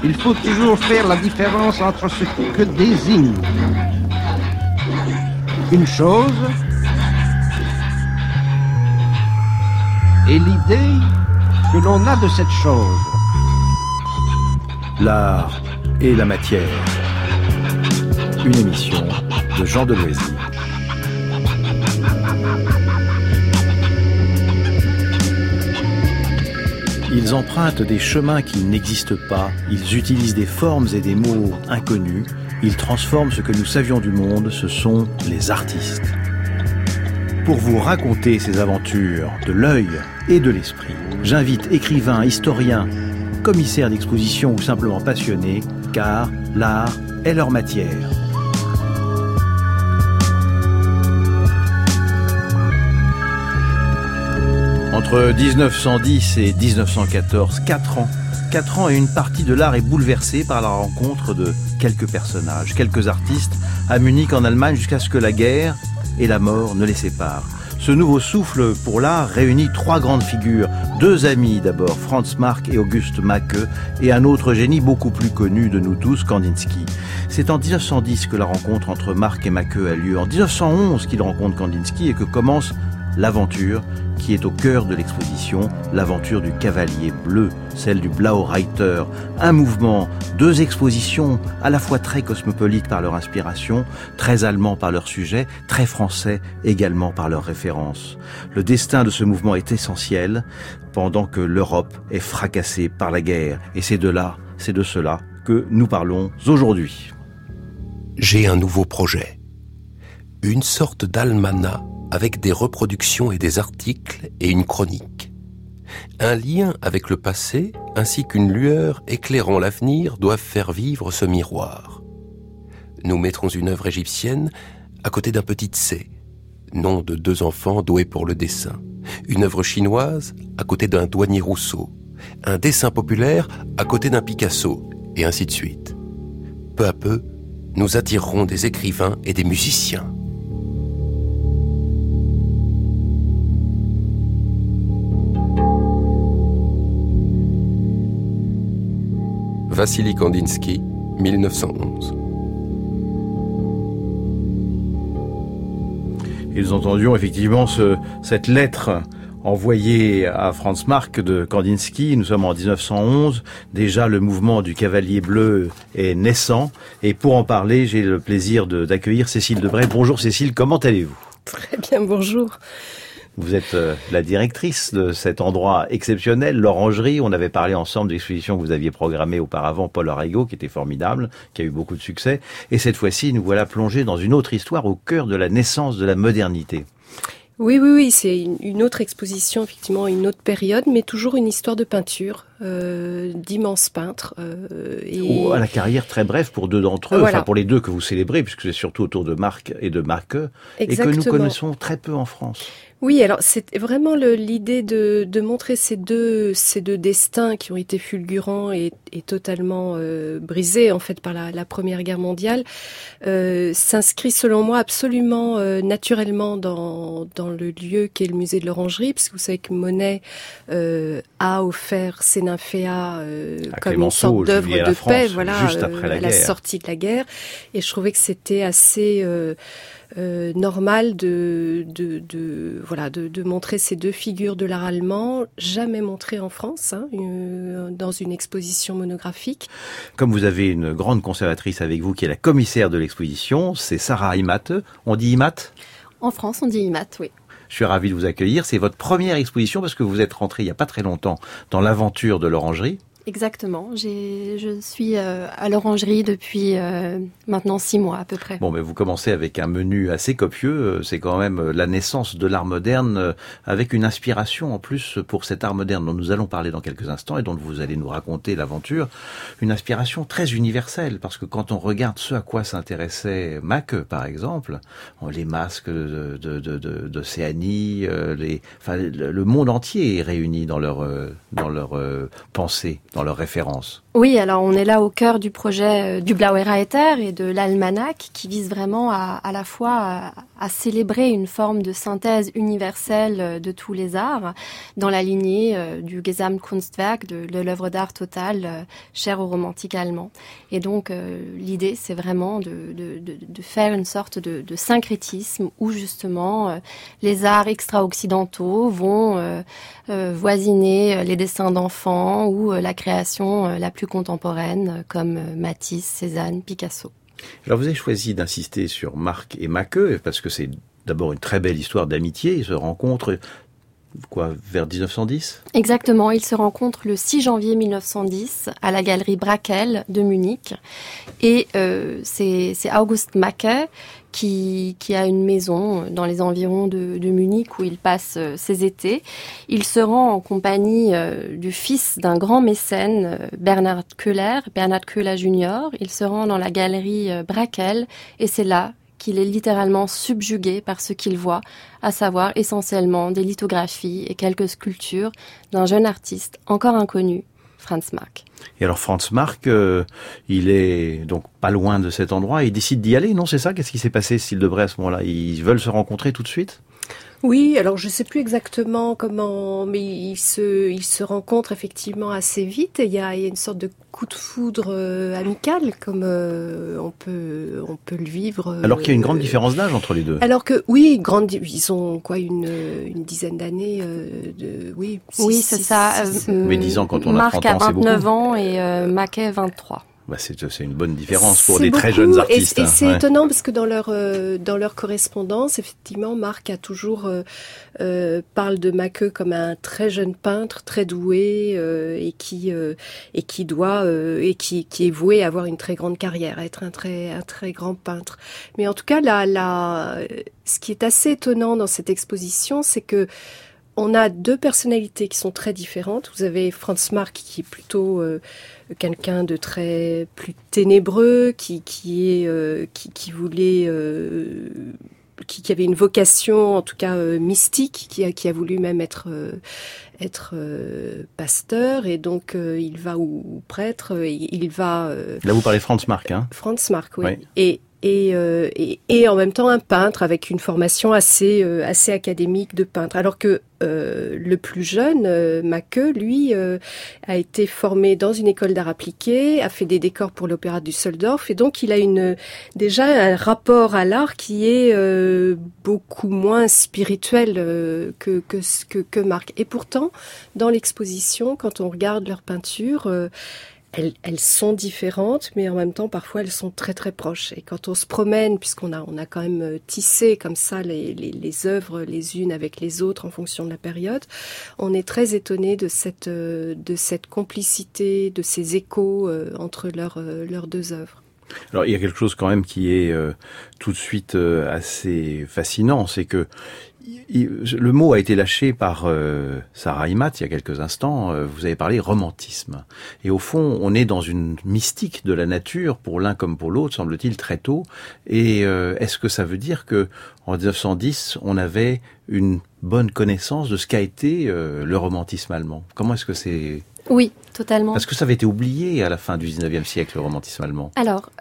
Il faut toujours faire la différence entre ce que désigne une chose et l'idée que l'on a de cette chose. L'art et la matière. Une émission de Jean Deloisy. Ils empruntent des chemins qui n'existent pas, ils utilisent des formes et des mots inconnus, ils transforment ce que nous savions du monde, ce sont les artistes. Pour vous raconter ces aventures de l'œil et de l'esprit, j'invite écrivains, historiens, commissaires d'exposition ou simplement passionnés, car l'art est leur matière. Entre 1910 et 1914, 4 ans. 4 ans et une partie de l'art est bouleversée par la rencontre de quelques personnages, quelques artistes, à Munich en Allemagne jusqu'à ce que la guerre et la mort ne les séparent. Ce nouveau souffle pour l'art réunit 3 grandes figures. 2 amis d'abord, Franz Marc et August Macke, et un autre génie beaucoup plus connu de nous tous, Kandinsky. C'est en 1910 que la rencontre entre Marc et Macke a lieu. En 1911 qu'il rencontre Kandinsky et que commence l'aventure qui est au cœur de l'exposition, l'aventure du cavalier bleu, celle du Blaue Reiter. Un mouvement, 2 expositions, à la fois très cosmopolites par leur inspiration, très allemands par leur sujet, très français également par leurs références. Le destin de ce mouvement est essentiel, pendant que l'Europe est fracassée par la guerre. Et c'est de cela que nous parlons aujourd'hui. J'ai un nouveau projet. Une sorte d'almanach avec des reproductions et des articles et une chronique. Un lien avec le passé ainsi qu'une lueur éclairant l'avenir doivent faire vivre ce miroir. Nous mettrons une œuvre égyptienne à côté d'un petit Tsé, nom de 2 enfants doués pour le dessin. Une œuvre chinoise à côté d'un douanier Rousseau. Un dessin populaire à côté d'un Picasso, et ainsi de suite. Peu à peu, nous attirerons des écrivains et des musiciens. Vassili Kandinsky, 1911. Ils entendions effectivement cette lettre envoyée à Franz Marc de Kandinsky. Nous sommes en 1911. Déjà, le mouvement du Cavalier Bleu est naissant. Et pour en parler, j'ai le plaisir d'accueillir Cécile Debray. Bonjour Cécile, comment allez-vous ? Très bien, bonjour. Vous êtes la directrice de cet endroit exceptionnel, l'Orangerie. On avait parlé ensemble de l'exposition que vous aviez programmée auparavant, Paul Arrigo, qui était formidable, qui a eu beaucoup de succès. Et cette fois-ci, nous voilà plongés dans une autre histoire au cœur de la naissance de la modernité. Oui, c'est une autre exposition, effectivement, une autre période, mais toujours une histoire de peinture, d'immenses peintres. À la carrière très brève pour 2 d'entre eux, voilà. Enfin pour les 2 que vous célébrez, puisque c'est surtout autour de Marc et de Macke, et que nous connaissons très peu en France. Oui, alors c'est vraiment l'idée de montrer ces deux destins qui ont été fulgurants et totalement brisés en fait par la Première Guerre mondiale, s'inscrit selon moi absolument naturellement dans le lieu qu'est le musée de l'Orangerie, parce que vous savez que Monet a offert ses nymphéas comme une sorte d'œuvre de paix, voilà, juste après à la sortie de la guerre, et je trouvais que c'était assez normal de montrer ces 2 figures de l'art allemand, jamais montrées en France, dans une exposition monographique. Comme vous avez une grande conservatrice avec vous qui est la commissaire de l'exposition, c'est Sarah Imath. On dit Imath ? En France, on dit Imath, oui. Je suis ravi de vous accueillir. C'est votre première exposition parce que vous êtes rentrée il n'y a pas très longtemps dans l'aventure de l'Orangerie. Exactement. Je suis à l'Orangerie depuis maintenant 6 mois à peu près. Bon, mais vous commencez avec un menu assez copieux. C'est quand même la naissance de l'art moderne avec une inspiration en plus pour cet art moderne dont nous allons parler dans quelques instants et dont vous allez nous raconter l'aventure. Une inspiration très universelle parce que quand on regarde ce à quoi s'intéressait Macke, par exemple, les masques d'Océanie, le monde entier est réuni dans leur pensée, dans leurs références. Oui, alors on est là au cœur du projet du Blaue Reiter et de l'Almanach qui vise vraiment à la fois célébrer une forme de synthèse universelle de tous les arts dans la lignée du Gesamtkunstwerk, de l'œuvre d'art totale chère aux romantiques allemands. Et donc l'idée, c'est vraiment de faire une sorte de syncrétisme où justement les arts extra-occidentaux vont voisiner les dessins d'enfants ou la création la plus contemporaine comme Matisse, Cézanne, Picasso. Alors vous avez choisi d'insister sur Marc et Macke parce que c'est d'abord une très belle histoire d'amitié. Ils se rencontrent vers 1910 ? Exactement, ils se rencontrent le 6 janvier 1910 à la galerie Brackel de Munich. Et c'est August Macke qui a une maison dans les environs de Munich où il passe ses étés. Il se rend en compagnie du fils d'un grand mécène, Bernhard Köhler Jr. Il se rend dans la galerie Brackel et c'est là qu'il est littéralement subjugué par ce qu'il voit, à savoir essentiellement des lithographies et quelques sculptures d'un jeune artiste encore inconnu, Franz Marc. Et alors Franz Marc, il est donc pas loin de cet endroit, il décide d'y aller, non, c'est ça ? Qu'est-ce qui s'est passé, s'il devrait à ce moment-là ? Ils veulent se rencontrer tout de suite ? Oui, alors je sais plus exactement comment, mais ils se rencontrent effectivement assez vite. Et il y a une sorte de coup de foudre amical, comme on peut le vivre. Alors qu'il y a une grande différence d'âge entre les deux. Alors que oui, ils ont quoi une dizaine d'années oui. Oui, c'est ça. Mais 10 ans quand on a 30 ans, c'est beaucoup. Marc a 29 ans et Macke 23. C'est une bonne différence pour des très jeunes artistes. Et c'est étonnant parce que dans leur correspondance, effectivement, Marc a toujours parle de Macke comme un très jeune peintre, très doué et qui est voué à avoir une très grande carrière, à être un très grand peintre. Mais en tout cas, ce qui est assez étonnant dans cette exposition, c'est que on a deux personnalités qui sont très différentes. Vous avez Franz Marc qui est plutôt quelqu'un de très plus ténébreux, qui avait une vocation, en tout cas mystique, qui a voulu même être pasteur, et donc il va ou prêtre. Il va. Là, vous parlez Franz Marc, hein ? Franz Marc, oui. Et en même temps un peintre avec une formation assez académique de peintre. Alors que le plus jeune, Macke, lui, a été formé dans une école d'art appliqué, a fait des décors pour l'opéra de Düsseldorf, et donc il a déjà un rapport à l'art qui est beaucoup moins spirituel que Marc. Et pourtant, dans l'exposition, quand on regarde leurs peintures, elles sont différentes, mais en même temps, parfois, elles sont très, très proches. Et quand on se promène, puisqu'on a quand même tissé comme ça les œuvres les unes avec les autres en fonction de la période, on est très étonné de cette complicité, de ces échos entre leurs deux œuvres. Alors, il y a quelque chose quand même qui est tout de suite assez fascinant, c'est que le mot a été lâché par Sarah Imhat il y a quelques instants. Vous avez parlé romantisme. Et au fond, on est dans une mystique de la nature, pour l'un comme pour l'autre, semble-t-il, très tôt. Et est-ce que ça veut dire que en 1910, on avait une bonne connaissance de ce qu'a été le romantisme allemand ? Comment est-ce que c'est... Oui, totalement. Parce que ça avait été oublié à la fin du 19e siècle, le romantisme allemand. Alors,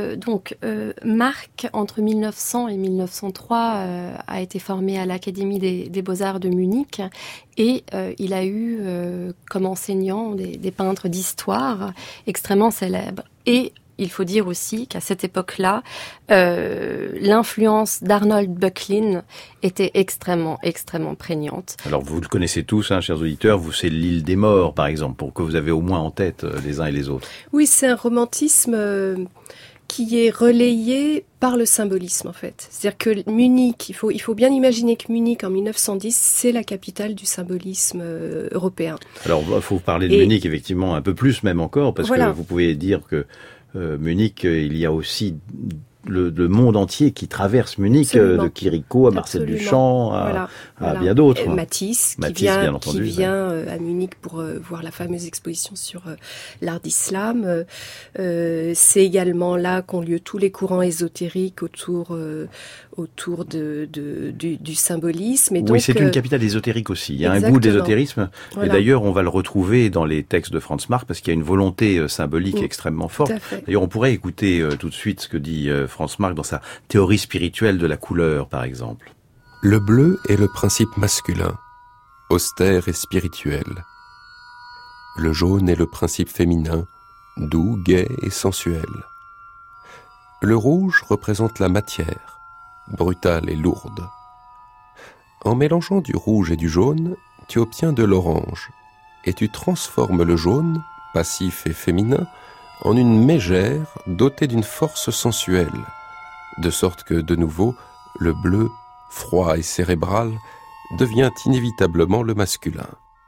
Marc, entre 1900 et 1903, a été formé à l'Académie des Beaux-Arts de Munich et il a eu comme enseignant des peintres d'histoire extrêmement célèbres. Et il faut dire aussi qu'à cette époque-là, l'influence d'Arnold Böcklin était extrêmement, extrêmement prégnante. Alors vous le connaissez tous, hein, chers auditeurs, c'est l'île des morts, par exemple, pour que vous avez au moins en tête les uns et les autres. Oui, c'est un romantisme qui est relayé par le symbolisme, en fait. C'est-à-dire que Munich, il faut bien imaginer que Munich, en 1910, c'est la capitale du symbolisme européen. Alors, il faut parler de Munich, effectivement, un peu plus même encore, parce que vous pouvez dire que Munich, il y a aussi le monde entier qui traverse Munich, de Chirico à Marcel Duchamp à bien d'autres. Matisse qui vient à Munich pour voir la fameuse exposition sur l'art d'islam. C'est également là qu'ont lieu tous les courants ésotériques autour du symbolisme. Et oui, donc, c'est une capitale ésotérique aussi. Il y a un goût d'ésotérisme. Voilà. Et d'ailleurs, on va le retrouver dans les textes de Franz Marc parce qu'il y a une volonté symbolique extrêmement forte. D'ailleurs, on pourrait écouter tout de suite ce que dit Franz Marc dans sa théorie spirituelle de la couleur, par exemple. Le bleu est le principe masculin, austère et spirituel. Le jaune est le principe féminin, doux, gai et sensuel. Le rouge représente la matière, brutale et lourde. En mélangeant du rouge et du jaune, tu obtiens de l'orange, et tu transformes le jaune, passif et féminin, en une mégère dotée d'une force sensuelle, de sorte que, de nouveau, le bleu, froid et cérébral, devient inévitablement le masculin.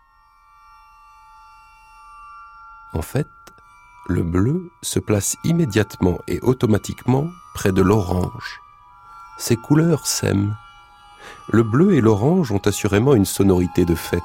En fait, le bleu se place immédiatement et automatiquement près de l'orange. Ces couleurs s'aiment. Le bleu et l'orange ont assurément une sonorité de fête.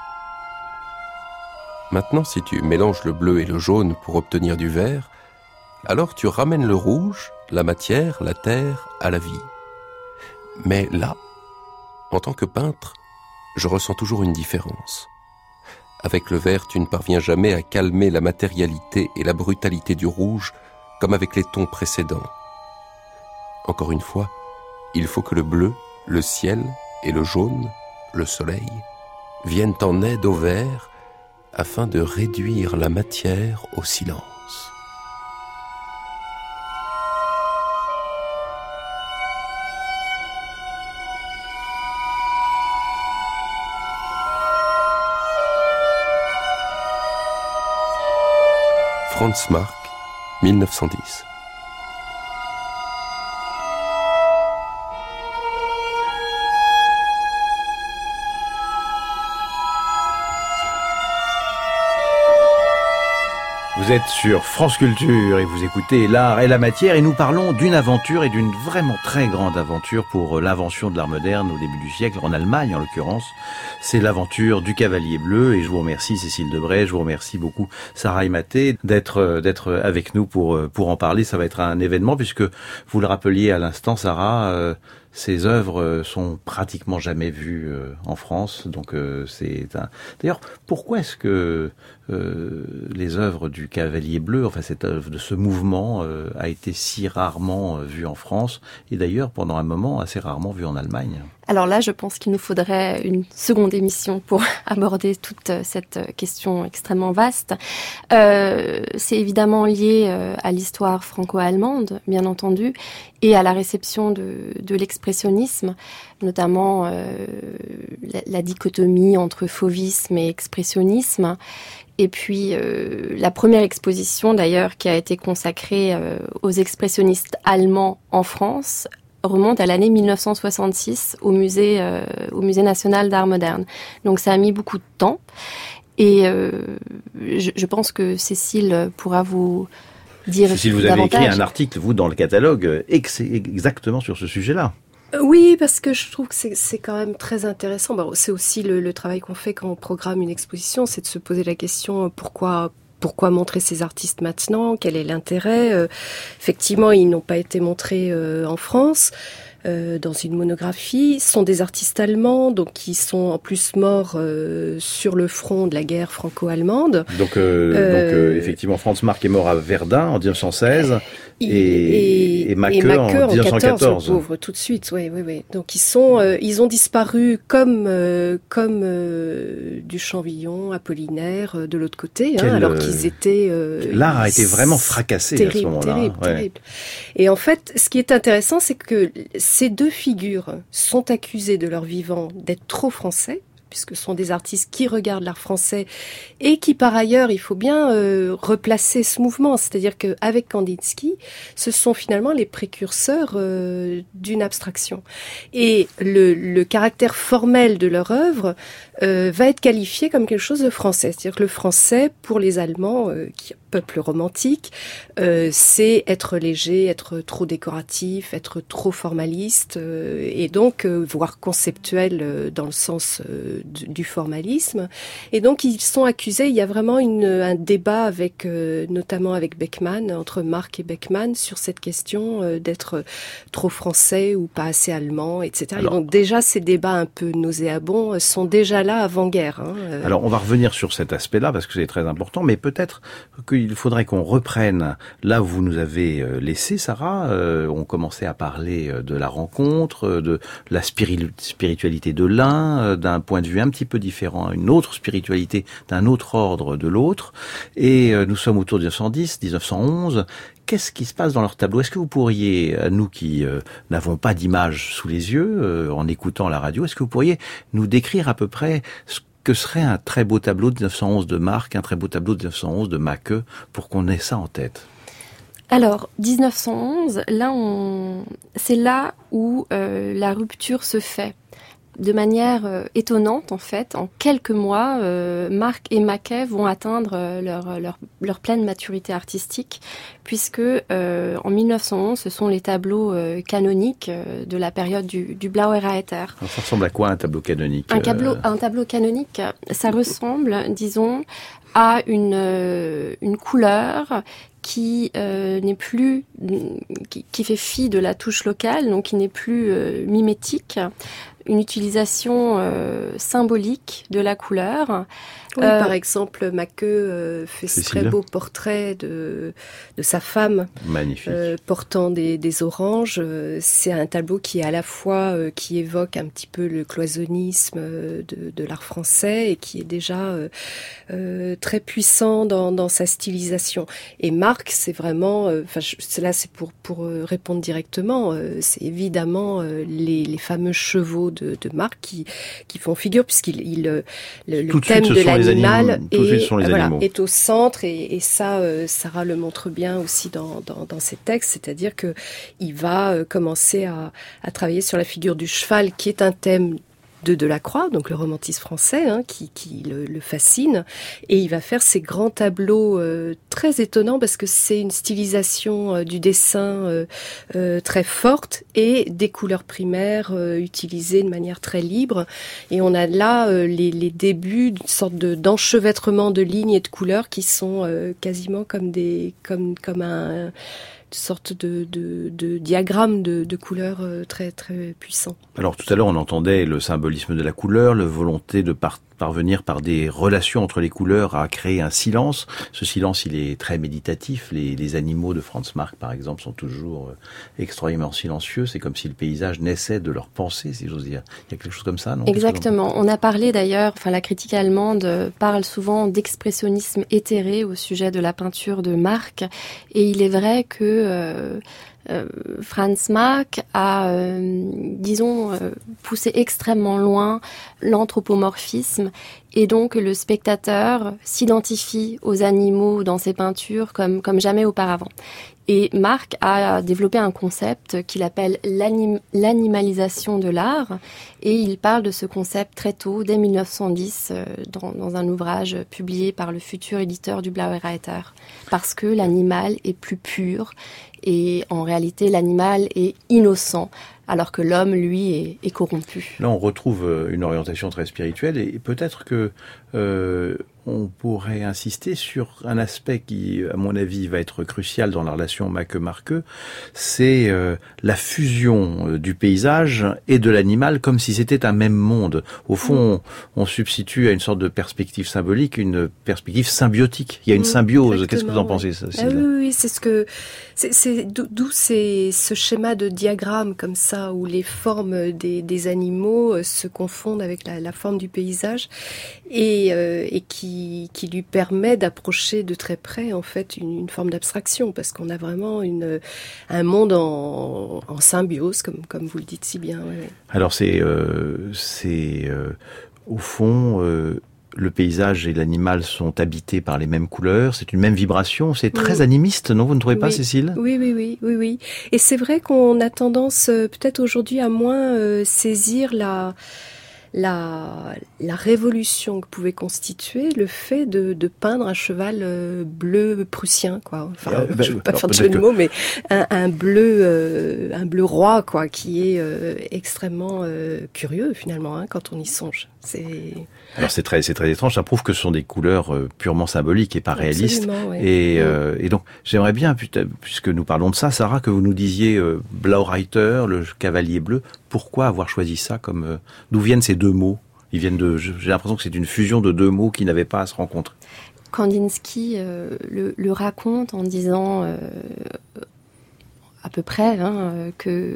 Maintenant, si tu mélanges le bleu et le jaune pour obtenir du vert, alors tu ramènes le rouge, la matière, la terre, à la vie. Mais là, en tant que peintre, je ressens toujours une différence. Avec le vert, tu ne parviens jamais à calmer la matérialité et la brutalité du rouge, comme avec les tons précédents. Encore une fois, il faut que le bleu, le ciel et le jaune, le soleil, viennent en aide au vert afin de réduire la matière au silence. Franz Marc, 1910. Vous êtes sur France Culture et vous écoutez L'Art et la Matière et nous parlons d'une aventure et d'une vraiment très grande aventure pour l'invention de l'art moderne au début du siècle, en Allemagne en l'occurrence. C'est l'aventure du Cavalier Bleu et je vous remercie Cécile Debray, je vous remercie beaucoup Sarah Maté d'être avec nous pour en parler. Ça va être un événement puisque vous le rappeliez à l'instant Sarah, ces œuvres sont pratiquement jamais vues en France, donc c'est un... D'ailleurs, pourquoi est-ce que les œuvres du Cavalier Bleu, enfin cette œuvre de ce mouvement, a été si rarement vue en France et d'ailleurs pendant un moment assez rarement vue en Allemagne? Alors là, je pense qu'il nous faudrait une seconde émission pour aborder toute cette question extrêmement vaste. C'est évidemment lié à l'histoire franco-allemande, bien entendu, et à la réception de l'expressionnisme, notamment la dichotomie entre fauvisme et expressionnisme. Et puis la première exposition d'ailleurs qui a été consacrée aux expressionnistes allemands en France remonte à l'année 1966 au musée national d'art moderne. Donc ça a mis beaucoup de temps et je pense que Cécile pourra vous dire Cécile, vous avez écrit un article, vous, dans le catalogue, exactement sur ce sujet-là. Oui, parce que je trouve que c'est quand même très intéressant. Bon, c'est aussi le travail qu'on fait quand on programme une exposition, c'est de se poser la question pourquoi montrer ces artistes maintenant? Quel est l'intérêt? Effectivement, ils n'ont pas été montrés en France. Dans une monographie, ce sont des artistes allemands, donc qui sont en plus morts sur le front de la guerre franco-allemande. Donc effectivement, Franz Marc est mort à Verdun en 1916 et Macke en 1914. Le pauvre, tout de suite, oui. Donc ils ont disparu comme Duchamp-Villon, Apollinaire de l'autre côté, alors qu'ils étaient. L'art a été vraiment fracassé à ce moment-là. Terrible. Et en fait, ce qui est intéressant, c'est que ces deux figures sont accusées de leur vivant d'être trop français, puisque ce sont des artistes qui regardent l'art français et qui, par ailleurs, il faut bien replacer ce mouvement. C'est-à-dire qu'avec Kandinsky, ce sont finalement les précurseurs d'une abstraction. Et le caractère formel de leur œuvre va être qualifié comme quelque chose de français. C'est-à-dire que le français, pour les Allemands, qui peuple romantique, c'est être léger, être trop décoratif, être trop formaliste, et donc voire conceptuel dans le sens du formalisme. Et donc ils sont accusés, il y a vraiment un débat avec, notamment avec Beckmann, entre Marc et Beckmann, sur cette question d'être trop français ou pas assez allemand, etc. Alors, et donc déjà ces débats un peu nauséabonds sont déjà là avant-guerre. Alors on va revenir sur cet aspect-là parce que c'est très important, mais peut-être qu'il il faudrait qu'on reprenne là où vous nous avez laissé, Sarah. On commençait à parler de la rencontre, de la spiritualité de l'un, d'un point de vue un petit peu différent, une autre spiritualité d'un autre ordre de l'autre. Et nous sommes autour de 1910, 1911. Qu'est-ce qui se passe dans leur tableau? Est-ce que vous pourriez, nous qui n'avons pas d'image sous les yeux, en écoutant la radio, est-ce que vous pourriez nous décrire à peu près ce que serait un très beau tableau de 1911 de Marc, un très beau tableau de 1911 de Macke, pour qu'on ait ça en tête? Alors, 1911, c'est là où la rupture se fait. De manière étonnante, en fait, en quelques mois, Marc et Macke vont atteindre leur pleine maturité artistique, puisque en 1911, ce sont les tableaux canoniques de la période du Blauer Reiter. Ça ressemble à quoi un tableau canonique? Un tableau canonique, ça ressemble, disons, à une couleur qui n'est plus, qui fait fi de la touche locale, donc qui n'est plus mimétique. Une utilisation symbolique de la couleur. Oui, par exemple, Macke fait ce très beau portrait de sa femme, magnifique, portant des oranges. C'est un tableau qui est à la fois qui évoque un petit peu le cloisonnisme de l'art français et qui est déjà très puissant dans sa stylisation. Et Marc, c'est vraiment, là c'est pour répondre directement, c'est évidemment les fameux chevaux de Marc qui font figure, puisqu'il le thème de l'animal est au centre, et ça Sarah le montre bien aussi dans ses textes, c'est-à-dire que il va commencer à travailler sur la figure du cheval, qui est un thème de Delacroix, donc le romantisme français, qui le fascine, et il va faire ces grands tableaux très étonnants, parce que c'est une stylisation du dessin très forte, et des couleurs primaires utilisées de manière très libre, et on a là les débuts d'une sorte d'enchevêtrement de lignes et de couleurs qui sont quasiment comme une sorte de diagramme de couleurs très très puissant. Alors tout à l'heure on entendait le symbolisme de la couleur, la volonté de parvenir par des relations entre les couleurs à créer un silence. Ce silence, il est très méditatif. Les animaux de Franz Marc, par exemple, sont toujours extrêmement silencieux. C'est comme si le paysage naissait de leur pensée, si j'ose dire. Il y a quelque chose comme ça, non? Exactement. On a parlé d'ailleurs, la critique allemande parle souvent d'expressionnisme éthéré au sujet de la peinture de Marc. Et il est vrai que Franz Marc a, poussé extrêmement loin l'anthropomorphisme, et donc le spectateur s'identifie aux animaux dans ses peintures comme jamais auparavant. Et Marc a développé un concept qu'il appelle l'animalisation de l'art, et il parle de ce concept très tôt, dès 1910, dans un ouvrage publié par le futur éditeur du Blauer Reiter, parce que l'animal est plus pur, et en réalité l'animal est innocent, alors que l'homme, lui, est corrompu. Là, on retrouve une orientation très spirituelle, et peut-être que on pourrait insister sur un aspect qui, à mon avis, va être crucial dans la relation Macke-Marque, c'est la fusion du paysage et de l'animal, comme si c'était un même monde. Au fond, on substitue à une sorte de perspective symbolique une perspective symbiotique. Il y a une symbiose. Qu'est-ce que vous en pensez, ça, oui, c'est d'où ce schéma de diagramme comme ça, où les formes des animaux se confondent avec la forme du paysage, et qui lui permet d'approcher de très près en fait une forme d'abstraction, parce qu'on a vraiment un monde en symbiose, comme vous le dites si bien. Ouais. Alors c'est au fond le paysage et l'animal sont habités par les mêmes couleurs, c'est une même vibration, c'est très animiste, non? Vous ne trouvez pas, Cécile? Oui. Et c'est vrai qu'on a tendance peut-être aujourd'hui à moins saisir la révolution que pouvait constituer le fait de peindre un cheval bleu prussien, quoi. Enfin, je ne veux pas faire de jeu de mots, mais un bleu roi, quoi, qui est extrêmement curieux finalement, quand on y songe. Alors c'est très étrange. Ça prouve que ce sont des couleurs purement symboliques et pas réalistes. Ouais. Et donc j'aimerais bien, puisque nous parlons de ça, Sarah, que vous nous disiez Blaureiter, le cavalier bleu. Pourquoi avoir choisi ça comme d'où viennent ces deux mots? Ils viennent j'ai l'impression que c'est une fusion de deux mots qui n'avaient pas à se rencontrer. Kandinsky le raconte en disant à peu près que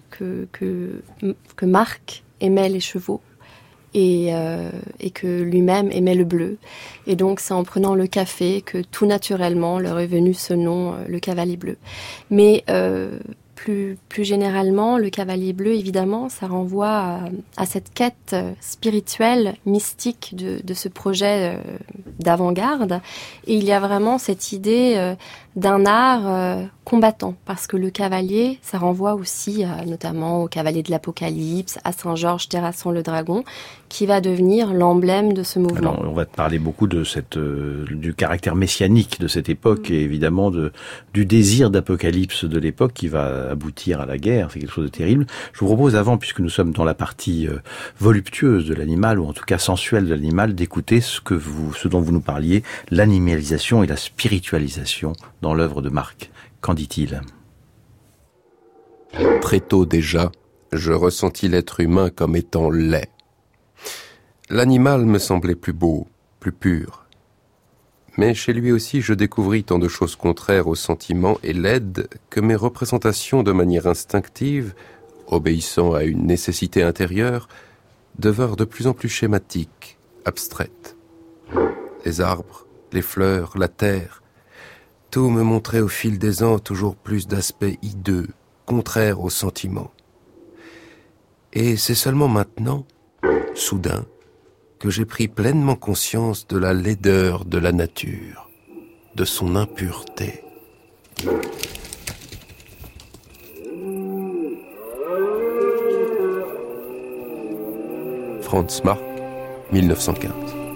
Marc aimait les chevaux et que lui-même aimait le bleu. Et donc c'est en prenant le café que tout naturellement leur est venu ce nom, le cavalier bleu. Mais plus généralement, le cavalier bleu, évidemment, ça renvoie à cette quête spirituelle, mystique de ce projet d'avant-garde. Et il y a vraiment cette idée d'un art combattant, parce que le cavalier, ça renvoie aussi notamment au cavalier de l'Apocalypse, à Saint-Georges terrassant le dragon, qui va devenir l'emblème de ce mouvement. Alors, on va te parler beaucoup de du caractère messianique de cette époque et évidemment du désir d'apocalypse de l'époque qui va aboutir à la guerre. C'est quelque chose de terrible. Je vous propose avant, puisque nous sommes dans la partie voluptueuse de l'animal, ou en tout cas sensuelle de l'animal, d'écouter ce dont vous nous parliez, l'animalisation et la spiritualisation dans l'œuvre de Marc. Qu'en dit-il ? Très tôt déjà, je ressentis l'être humain comme étant laid. L'animal me semblait plus beau, plus pur. Mais chez lui aussi, je découvris tant de choses contraires aux sentiments et laides que mes représentations de manière instinctive, obéissant à une nécessité intérieure, devinrent de plus en plus schématiques, abstraites. Les arbres, les fleurs, la terre, tout me montrait au fil des ans toujours plus d'aspects hideux, contraires aux sentiments. Et c'est seulement maintenant, soudain, que j'ai pris pleinement conscience de la laideur de la nature, de son impureté. Franz Marc, 1915.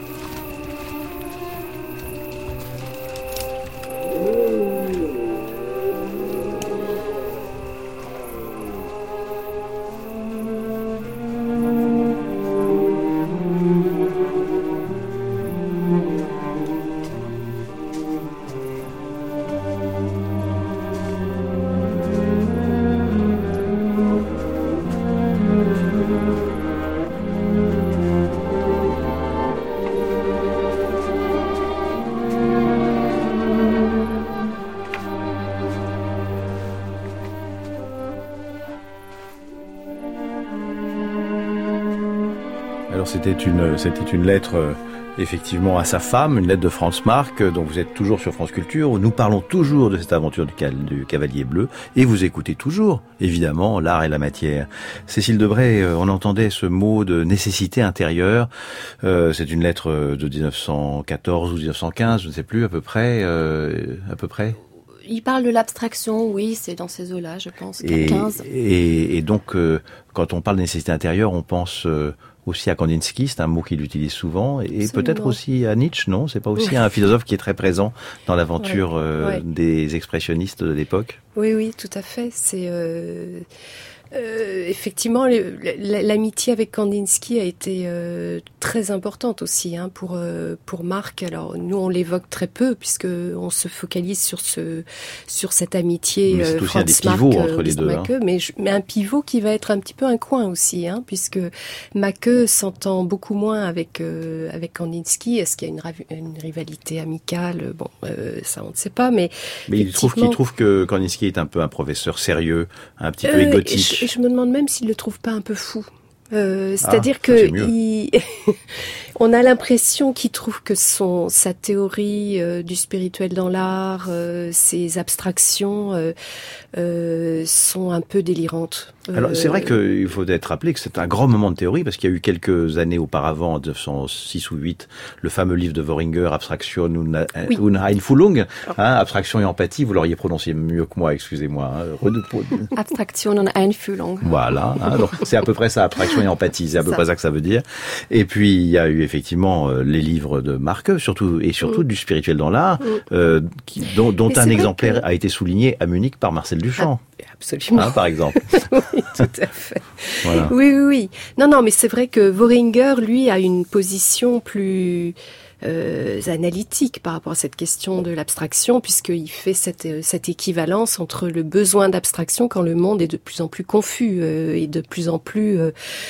C'était une lettre effectivement à sa femme, une lettre de Franz Marc, dont vous êtes toujours sur France Culture, où nous parlons toujours de cette aventure du cavalier bleu, et vous écoutez toujours, évidemment, l'art et la matière. Cécile Debray, on entendait ce mot de nécessité intérieure, c'est une lettre de 1914 ou 1915, je ne sais plus, à peu près. Il parle de l'abstraction, oui, c'est dans ces eaux-là, je pense, 15. Et donc, quand on parle de nécessité intérieure, on pense aussi à Kandinsky, c'est un mot qu'il utilise souvent, et peut-être aussi à Nietzsche, non ? C'est pas aussi un philosophe qui est très présent dans l'aventure des expressionnistes de l'époque ? Oui, tout à fait. C'est effectivement l'amitié avec Kandinsky a été très importante aussi pour Marc. Alors nous on l'évoque très peu puisque on se focalise sur cette amitié. Mais c'est aussi un des pivots entre les deux. Mais un pivot qui va être un petit peu un coin aussi, puisque Macke s'entend beaucoup moins avec Kandinsky. Est-ce qu'il y a une rivalité amicale ? Bon, ça on ne sait pas, mais il trouve que Kandinsky est un peu un professeur sérieux, un petit peu égotique. Et je me demande même s'il le trouve pas un peu fou. C'est-à-dire que on a l'impression qu'il trouve que sa théorie du spirituel dans l'art, ses abstractions sont un peu délirantes. Alors c'est vrai qu'il faut être rappelé que c'est un grand moment de théorie parce qu'il y a eu quelques années auparavant, en 1906 ou 8, le fameux livre de Voringer, Abstraktion und Einfühlung, abstraction et empathie. Vous l'auriez prononcé mieux que moi, excusez-moi. Abstraktion und Einfühlung. Voilà, donc c'est à peu près ça, abstraction et empathie, c'est à peu près ça que ça veut dire. Et puis il y a eu effectivement les livres de Marc, surtout du spirituel dans l'art, dont un exemplaire a été souligné à Munich par Marcel Duchamp. Absolument. Par exemple. Oui, tout à fait. Voilà. Oui. Non, mais c'est vrai que Voringer, lui, a une position plus analytique par rapport à cette question de l'abstraction, puisqu'il fait cette équivalence entre le besoin d'abstraction quand le monde est de plus en plus confus et de plus en plus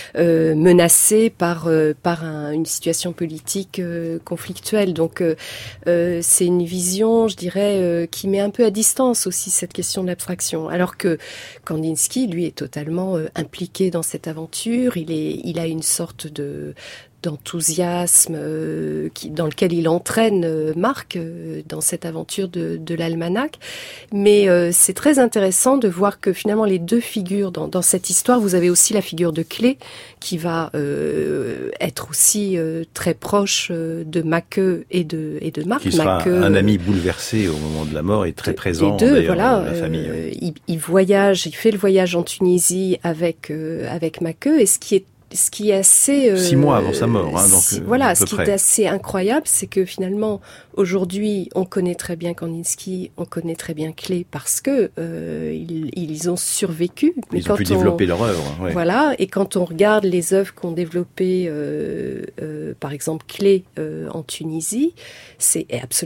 menacé par une situation politique conflictuelle. Donc c'est une vision, je dirais, qui met un peu à distance aussi cette question de l'abstraction, alors que Kandinsky, lui, est totalement impliqué dans cette aventure. Il a une sorte d'enthousiasme dans lequel il entraîne Marc dans cette aventure de l'almanach. Mais c'est très intéressant de voir que finalement les deux figures dans cette histoire, vous avez aussi la figure de Klee qui va être aussi très proche de Make et de Marc. Qui sera un ami bouleversé au moment de la mort et très présent d'ailleurs dans la famille. Il voyage, il fait le voyage en Tunisie avec Make, et ce qui est assez 6 mois avant sa mort, donc voilà, ce qui est assez incroyable, c'est que finalement aujourd'hui on connaît très bien Kandinsky, on connaît très bien Klee parce que ils ont survécu. Mais ils ont pu développer leur œuvre. Ouais. Voilà, et quand on regarde les œuvres qu'ont développées, par exemple Klee en Tunisie, c'est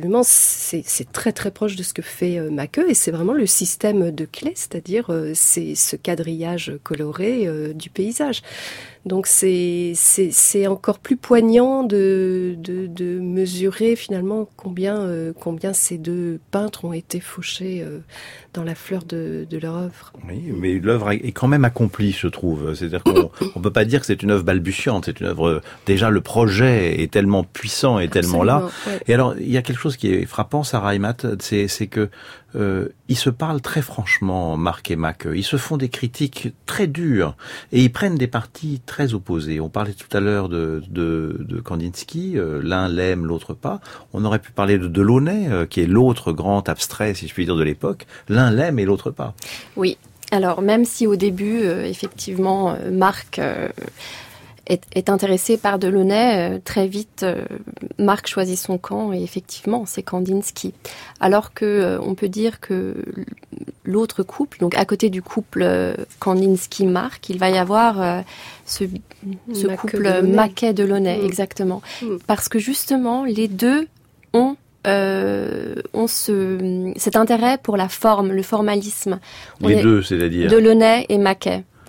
très très proche de ce que fait Make, et c'est vraiment le système de Klee, c'est-à-dire c'est ce quadrillage coloré du paysage. Donc c'est encore plus poignant de mesurer finalement combien ces deux peintres ont été fauchés dans la fleur de leur œuvre. Oui, mais l'œuvre est quand même accomplie, je trouve. C'est-à-dire qu'on peut pas dire que c'est une œuvre balbutiante. C'est une œuvre, déjà le projet est tellement puissant et tellement là. Ouais. Et alors il y a quelque chose qui est frappant, Sarah Heimat, c'est que ils se parlent très franchement, Marc et Make. Ils se font des critiques très dures et ils prennent des partis très opposés. On parlait tout à l'heure de Kandinsky, l'un l'aime, l'autre pas. On aurait pu parler de Delaunay, qui est l'autre grand abstrait, si je puis dire, de l'époque. L'un l'aime et l'autre pas. Oui. Alors même si au début, effectivement, Marc est intéressé par Delaunay, très vite, Marc choisit son camp et effectivement, c'est Kandinsky. Alors que on peut dire que l'autre couple, donc à côté du couple Kandinsky-Marc, il va y avoir ce couple Make-Delaunay, exactement. Parce que justement, les deux ont cet intérêt pour la forme, le formalisme. Deux, c'est-à-dire Delaunay et Make.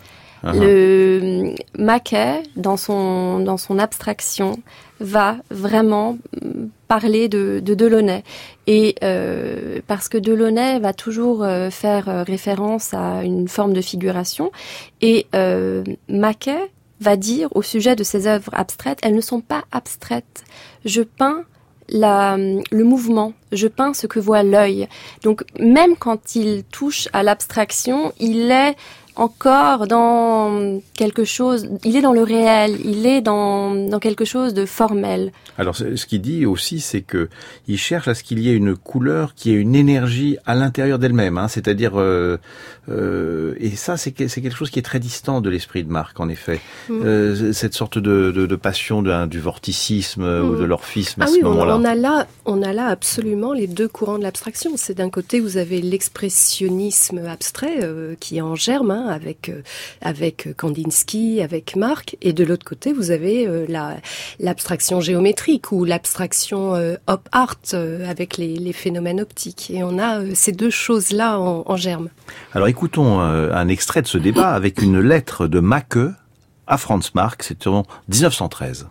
Le Make, dans son abstraction, va vraiment parler de Delaunay. Et parce que Delaunay va toujours faire référence à une forme de figuration. Et Make va dire au sujet de ses œuvres abstraites, elles ne sont pas abstraites. Je peins le mouvement, je peins ce que voit l'œil. Donc même quand il touche à l'abstraction, il est encore dans quelque chose, il est dans le réel, il est dans quelque chose de formel. Alors ce qu'il dit aussi, c'est que il cherche à ce qu'il y ait une couleur qui ait une énergie à l'intérieur d'elle-même, c'est-à-dire et ça c'est quelque chose qui est très distant de l'esprit de Marc, en effet. Cette sorte de passion du vorticisme ou de l'orphisme à ce moment-là. On a là absolument les deux courants de l'abstraction. C'est d'un côté vous avez l'expressionnisme abstrait qui est en germe, avec Kandinsky, avec Marc, et de l'autre côté vous avez l'abstraction géométrique ou l'abstraction op art avec les phénomènes optiques, et on a ces deux choses-là en germe. Alors écoutons un extrait de ce débat avec une lettre de Make à Franz Marc, c'est en 1913.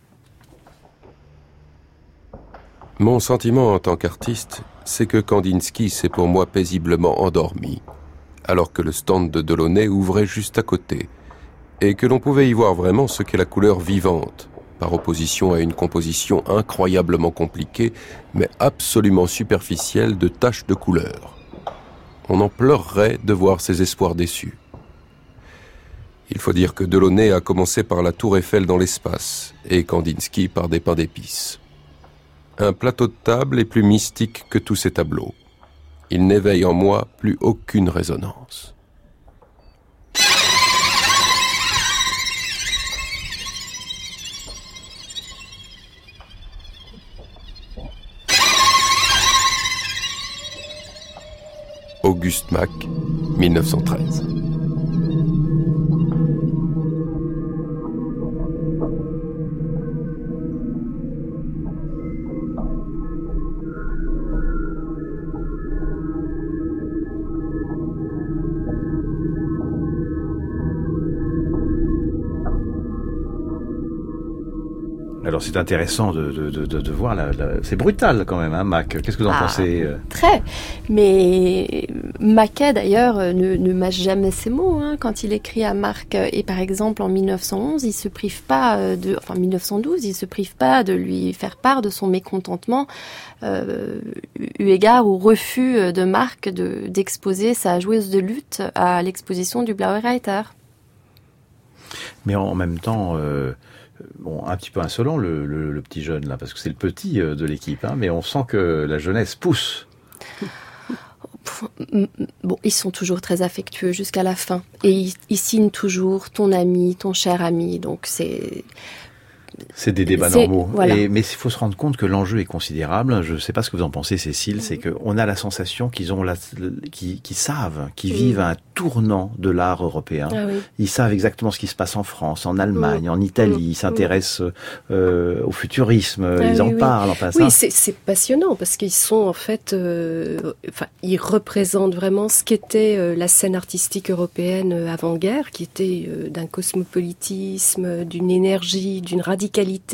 Mon sentiment en tant qu'artiste, c'est que Kandinsky s'est pour moi paisiblement endormi, alors que le stand de Delaunay ouvrait juste à côté, et que l'on pouvait y voir vraiment ce qu'est la couleur vivante, par opposition à une composition incroyablement compliquée, mais absolument superficielle de taches de couleur. On en pleurerait de voir ses espoirs déçus. Il faut dire que Delaunay a commencé par la tour Eiffel dans l'espace, et Kandinsky par des pains d'épices. Un plateau de table est plus mystique que tous ces tableaux. Il n'éveille en moi plus aucune résonance. Auguste Mack, 1913. Alors c'est intéressant de voir, c'est brutal quand même, hein, Mac. Qu'est-ce que vous en pensez? Très. Mais Maquet d'ailleurs ne mâche jamais ses mots, hein, quand il écrit à Marc. Et par exemple en 1911, il se prive pas 1912, il se prive pas de lui faire part de son mécontentement eu égard au refus de Marc d'exposer sa joueuse de luth à l'exposition du Blaue Reiter. Mais en même temps, un petit peu insolent le petit jeune là, parce que c'est le petit de l'équipe, hein, mais on sent que la jeunesse pousse. Bon, ils sont toujours très affectueux jusqu'à la fin, et ils signent toujours ton ami, ton cher ami, donc c'est des débats normaux. Voilà. Mais il faut se rendre compte que l'enjeu est considérable. Je ne sais pas ce que vous en pensez, Cécile. C'est qu'on a la sensation qu'ils savent, qu'ils vivent à un tournant de l'art européen. Ah oui. Ils savent exactement ce qui se passe en France, en Allemagne, en Italie. Ils s'intéressent au futurisme. Ils en parlent. Enfin, oui, c'est passionnant parce qu'ils sont en fait, ils représentent vraiment ce qu'était la scène artistique européenne avant-guerre, qui était d'un cosmopolitisme, d'une énergie, d'une radicalité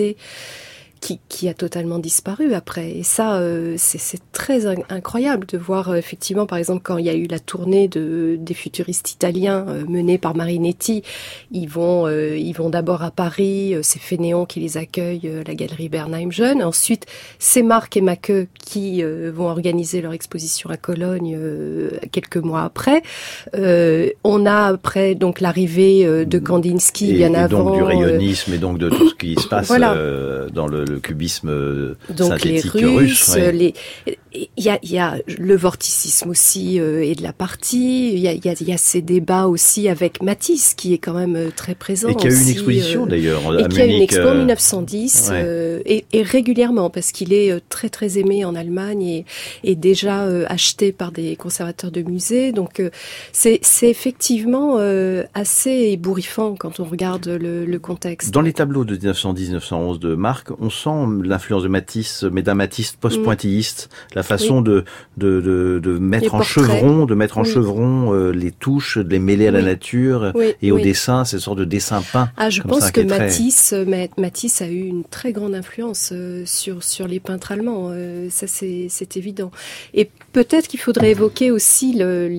qui a totalement disparu après. Et ça, c'est très incroyable de voir, effectivement, par exemple, quand il y a eu la tournée des futuristes italiens menée par Marinetti, ils vont d'abord à Paris, c'est Fénéon qui les accueille à la galerie Bernheim Jeune. Ensuite, c'est Marc et Maqueux qui vont organiser leur exposition à Cologne quelques mois après. On a après donc l'arrivée de Kandinsky bien avant. Et donc du rayonnisme et donc de tout ce qui se passe dans le cubisme donc synthétique les Russes, russe. Il y a le vorticisme aussi et de la partie. Il y a ces débats aussi avec Matisse qui est quand même très présent. Et qui a eu aussi, une exposition d'ailleurs à Munich. Et qui a eu une expo en 1910 et régulièrement parce qu'il est très très aimé en Allemagne et déjà acheté par des conservateurs de musées. Donc c'est effectivement assez ébouriffant quand on regarde le contexte. Dans les tableaux de 1910-1911 de Marc, on sent l'influence de Matisse, mais d'un Matisse post-pointilliste, la façon de mettre en chevron, les touches, de les mêler à la nature et au dessin, ces sortes de dessins peints. Ah, je pense que Matisse a eu une très grande influence sur les peintres allemands. Ça, c'est évident. Et peut-être qu'il faudrait évoquer aussi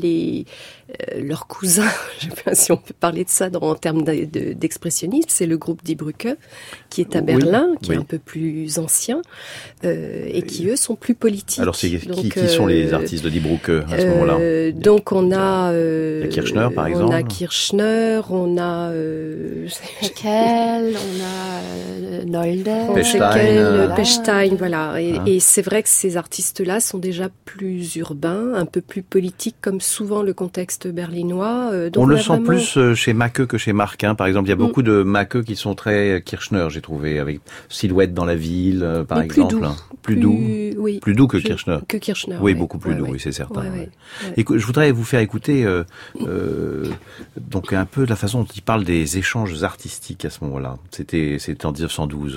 leurs cousins, je sais pas si on peut parler de ça en termes d'expressionnisme, c'est le groupe Die Brücke, qui est à Berlin, qui est un peu plus ancien, et qui, eux, sont plus politiques. Alors, qui sont les artistes de Die Brücke à ce moment-là? Donc, on a... Kirchner, par exemple. On a Kirchner, on a... Heckel, on a Nolde. Pechstein, voilà. Et c'est vrai que ces artistes-là sont déjà plus urbains, un peu plus politiques, comme souvent le contexte berlinois. Donc on le sent plus chez Maqueux que chez Marc. Hein. Par exemple, il y a beaucoup de Maqueux qui sont très Kirchner, j'ai trouvé, avec Silhouette dans la ville, par exemple. Plus doux. Oui. Plus doux que Kirchner. Que Kirchner. Oui, beaucoup plus doux, oui, c'est certain. Et je voudrais vous faire écouter donc un peu la façon dont il parle des échanges artistiques à ce moment-là. C'était en 1912.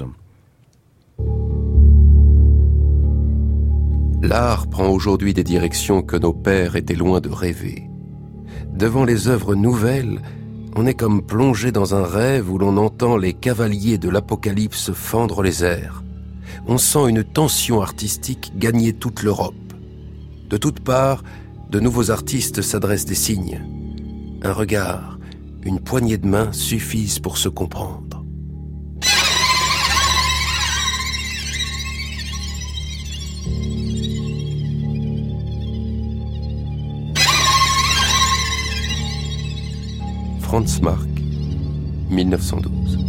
L'art prend aujourd'hui des directions que nos pères étaient loin de rêver. Devant les œuvres nouvelles, on est comme plongé dans un rêve où l'on entend les cavaliers de l'Apocalypse fendre les airs. On sent une tension artistique gagner toute l'Europe. De toutes parts, de nouveaux artistes s'adressent des signes. Un regard, une poignée de main suffisent pour se comprendre. Franz Marc, 1912.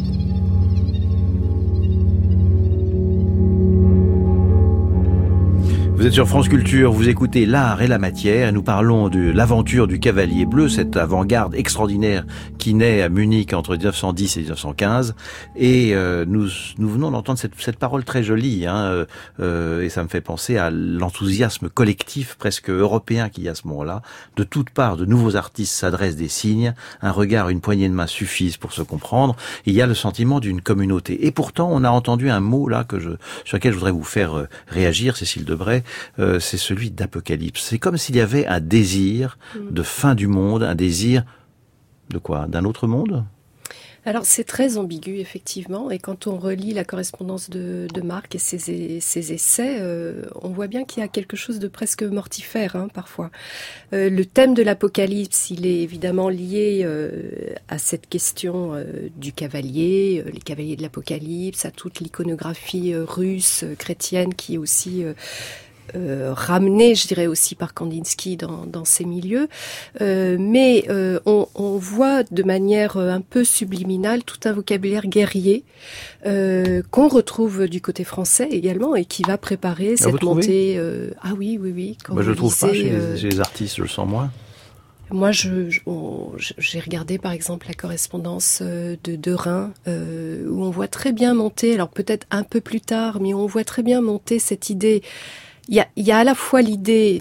Vous êtes sur France Culture, vous écoutez L'Art et la Matière, et nous parlons de l'aventure du Cavalier Bleu, cette avant-garde extraordinaire qui naît à Munich entre 1910 et 1915. Et nous venons d'entendre cette parole très jolie, et ça me fait penser à l'enthousiasme collectif presque européen qu'il y a à ce moment-là. De toutes parts, de nouveaux artistes s'adressent des signes, un regard, une poignée de main suffisent pour se comprendre. Il y a le sentiment d'une communauté. Et pourtant, on a entendu un mot là sur lequel je voudrais vous faire réagir, Cécile Debray. C'est celui d'apocalypse. C'est comme s'il y avait un désir de fin du monde, un désir de quoi? D'un autre monde? Alors c'est très ambigu effectivement, et quand on relit la correspondance de Marc et ses essais, on voit bien qu'il y a quelque chose de presque mortifère parfois. Le thème de l'Apocalypse, il est évidemment lié à cette question du cavalier, les cavaliers de l'Apocalypse, à toute l'iconographie russe, chrétienne qui est aussi ramené, je dirais aussi par Kandinsky dans ces milieux, mais on voit de manière un peu subliminale tout un vocabulaire guerrier qu'on retrouve du côté français également et qui va préparer cette montée. Ah oui. Moi, je ne trouve pas chez les artistes, je le sens moins. Moi, j'ai regardé par exemple la correspondance de Rhin, où on voit très bien monter, alors peut-être un peu plus tard, mais on voit très bien monter cette idée. Il y a à la fois l'idée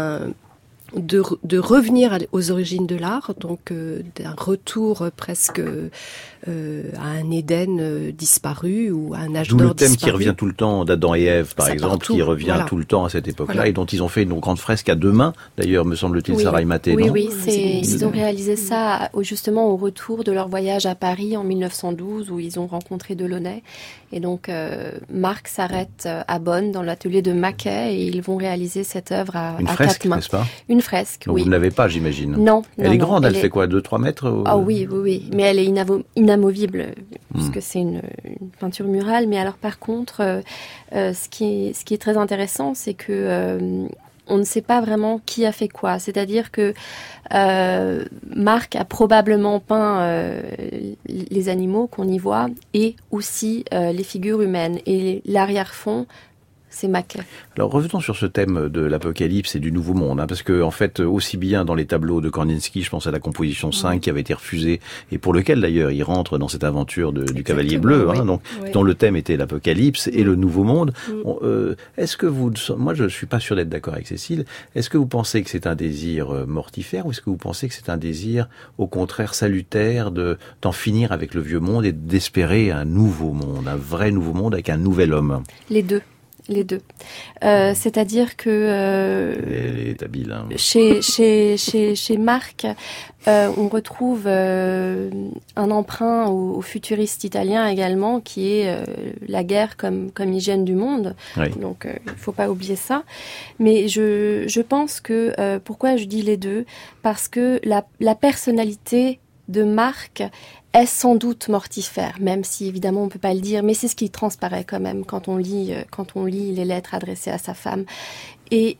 de revenir aux origines de l'art, donc d'un retour presque à un Éden disparu ou à un âge d'or disparu. D'où le thème qui revient tout le temps d'Adam et Ève, par exemple, qui revient tout le temps à cette époque-là, et dont ils ont fait une grande fresque à deux mains, d'ailleurs, me semble-t-il, Sarah Maté, non ? Oui, ils ont réalisé ça justement au retour de leur voyage à Paris en 1912, où ils ont rencontré Delaunay. Et donc, Marc s'arrête à Bonn, dans l'atelier de Maquet, et ils vont réaliser cette œuvre à quatre mains. N'est-ce pas ? Une fresque, donc oui. Vous ne l'avez pas, j'imagine. Non. Elle est grande, elle fait quoi, 2-3 mètres Ah oui, mais elle est inamovible, puisque c'est une peinture murale. Mais alors, par contre, ce qui est très intéressant, c'est que on ne sait pas vraiment qui a fait quoi. C'est-à-dire que Marc a probablement peint les animaux qu'on y voit et aussi les figures humaines. Et l'arrière-fond, c'est Maquet. Alors revenons sur ce thème de l'Apocalypse et du Nouveau Monde, parce que en fait, aussi bien dans les tableaux de Kandinsky, je pense à la composition 5 qui avait été refusée, et pour lequel d'ailleurs il rentre dans cette aventure du Cavalier Bleu, dont le thème était l'Apocalypse et le Nouveau Monde. Est-ce que moi je suis pas sûr d'être d'accord avec Cécile, est-ce que vous pensez que c'est un désir mortifère, ou est-ce que vous pensez que c'est un désir au contraire salutaire d'en finir avec le vieux monde et d'espérer un nouveau monde, un vrai nouveau monde avec un nouvel homme ? Les deux. C'est-à-dire que elle est habile. Chez Marc, on retrouve un emprunt au futuriste italien également, qui est la guerre comme hygiène du monde. Oui. Donc, il ne faut pas oublier ça. Mais je pense que pourquoi je dis les deux, parce que la personnalité de Marc est sans doute mortifère, même si évidemment on ne peut pas le dire, mais c'est ce qui transparaît quand même quand on lit les lettres adressées à sa femme. Et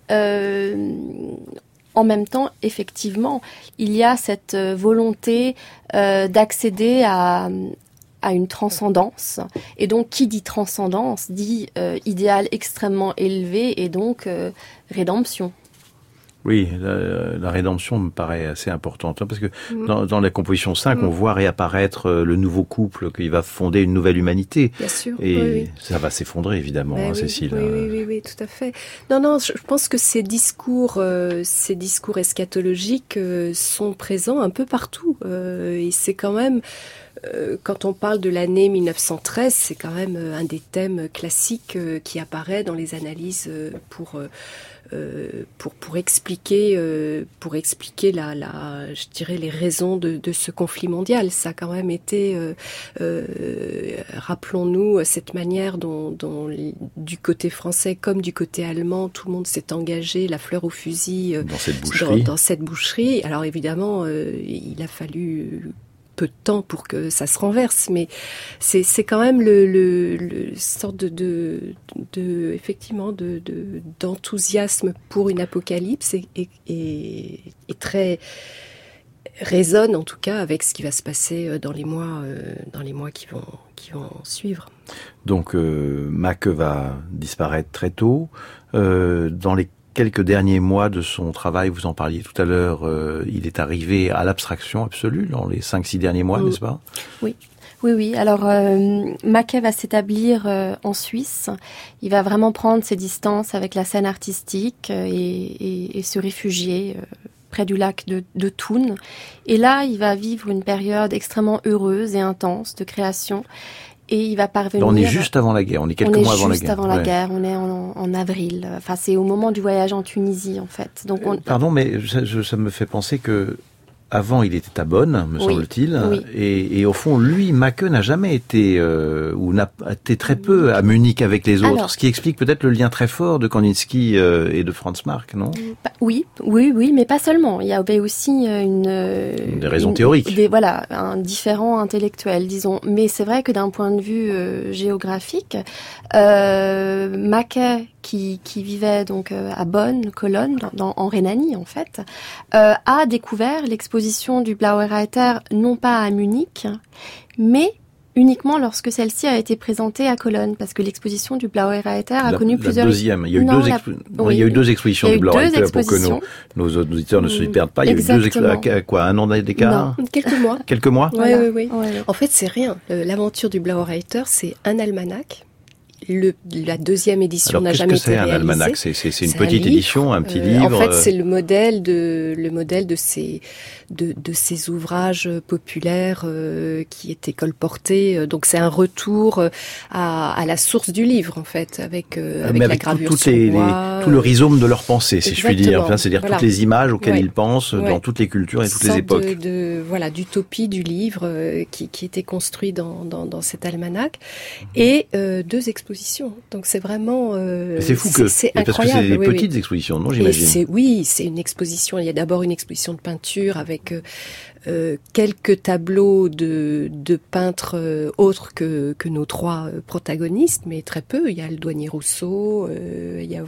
en même temps, effectivement, il y a cette volonté d'accéder à une transcendance. Et donc, qui dit transcendance dit idéal extrêmement élevé et donc rédemption. Oui, la rédemption me paraît assez importante, parce que dans la composition 5, on voit réapparaître le nouveau couple qui va fonder une nouvelle humanité. Bien sûr. Et ça va s'effondrer, évidemment, Cécile. Oui, tout à fait. Non, je pense que ces discours eschatologiques sont présents un peu partout. Et c'est quand même... Quand on parle de l'année 1913, c'est quand même un des thèmes classiques qui apparaît dans les analyses pour expliquer je dirais les raisons de ce conflit mondial. Ça a quand même été, rappelons-nous, cette manière dont du côté français comme du côté allemand, tout le monde s'est engagé, la fleur au fusil dans cette boucherie. Alors évidemment, il a fallu peu de temps pour que ça se renverse, mais c'est quand même le sorte effectivement d'enthousiasme pour une apocalypse et très résonne en tout cas avec ce qui va se passer dans les mois qui vont suivre. Donc Mack va disparaître très tôt. Dans les quelques derniers mois de son travail, vous en parliez tout à l'heure, il est arrivé à l'abstraction absolue dans les 5-6 derniers mois, n'est-ce pas ? Oui. Alors, Maquet va s'établir en Suisse. Il va vraiment prendre ses distances avec la scène artistique et se réfugier près du lac de Thun. Et là, il va vivre une période extrêmement heureuse et intense de création. Et il va parvenir... On est juste avant la guerre, on est quelques mois avant la guerre. Juste avant la guerre, on est en avril. Enfin, c'est au moment du voyage en Tunisie, en fait. Donc Pardon, mais ça me fait penser que avant, il était à Bonn, me semble-t-il. Oui. Et au fond, lui, Macke n'a jamais été, ou n'a été très peu à Munich avec les autres. Ce qui explique peut-être le lien très fort de Kandinsky et de Franz Marc, non? Oui, mais pas seulement. Il y avait aussi des raisons théoriques. Un différent intellectuel, disons. Mais c'est vrai que d'un point de vue géographique, Macke, qui vivait donc à Bonn, Cologne, en Rhénanie en fait, a découvert l'exposition du Blaue Reiter non pas à Munich, mais uniquement lorsque celle-ci a été présentée à Cologne, parce que l'exposition du Blaue Reiter a connu plusieurs... La deuxième. Il y a eu deux expositions du Blaue Reiter pour que nos auditeurs ne se perdent pas. Il y a eu deux expositions, quoi, un an d'écart? Non, quelques mois. Quelques mois? Oui. En fait, c'est rien. L'aventure du Blaue Reiter, c'est un almanach. La deuxième édition n'a jamais été réalisée. Alors, qu'est-ce que c'est un almanach? C'est une petite édition, un petit livre. En fait, c'est le modèle de ces ouvrages populaires qui étaient colportés. Donc, c'est un retour à la source du livre, en fait, avec la gravure sur bois. Tout le rhizome de leur pensée, si je puis dire. Enfin, c'est-à-dire toutes les images auxquelles ils pensent dans toutes les cultures et toutes les époques. D'utopie du livre qui était construit dans cet almanach. Et deux expositions. Donc c'est vraiment c'est fou que c'est parce que c'est des petites expositions, non, j'imagine. C'est une exposition. Il y a d'abord une exposition de peinture avec quelques tableaux de peintres autres que nos trois protagonistes, mais très peu. Il y a le douanier Rousseau, il y a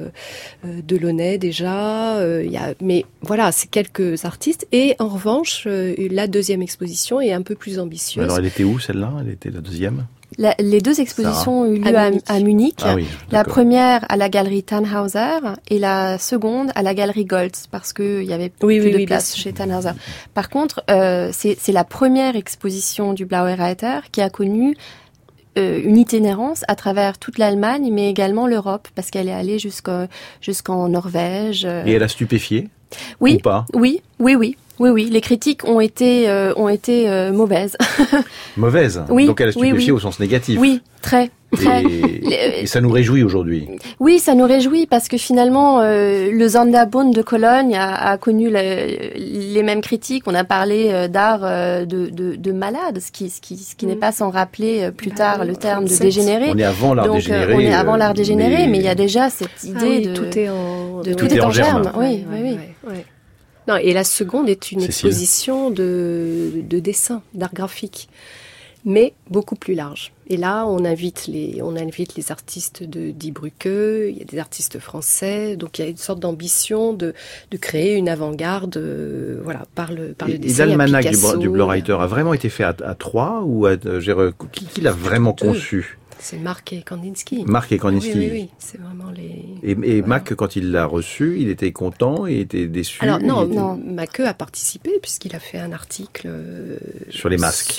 Delaunay déjà. Mais voilà, c'est quelques artistes. Et en revanche, la deuxième exposition est un peu plus ambitieuse. Alors elle était où celle-là? Elle était la deuxième? Les deux expositions ont eu lieu à Munich. La première à la galerie Tannhauser et la seconde à la galerie Goltz, parce qu'il y avait plus de place chez Tannhauser. Par contre, c'est la première exposition du Blaue Reiter qui a connu une itinérance à travers toute l'Allemagne, mais également l'Europe, parce qu'elle est allée jusqu'en Norvège. Et elle a stupéfié? Oui, ou pas? Oui. Les critiques ont été mauvaises. Mauvaises? Oui. Donc elle a stupéfié au sens négatif? Oui, très. Et ça nous réjouit aujourd'hui? Oui, ça nous réjouit parce que finalement, le Sonderbund de Cologne a connu les mêmes critiques. On a parlé d'art de malade, ce qui n'est pas sans rappeler plus tard le terme de dégénéré. On est avant l'art dégénéré. On est avant l'art dégénéré, mais il y a déjà cette idée de tout est en germe. Oui. Non, et la seconde est une exposition de dessin, d'art graphique, mais beaucoup plus large. Et là, on invite les artistes de Die Brücke, il y a des artistes français, donc il y a une sorte d'ambition de créer une avant-garde, par le dessin. Et l'almanach du Blaue Reiter a vraiment été fait à trois ou qui l'a vraiment conçu? C'est Marc et Kandinsky. Oui, c'est vraiment les... Et Macke, quand il l'a reçu, il était content, il était déçu? Alors non, Macke a participé puisqu'il a fait un article sur les masques.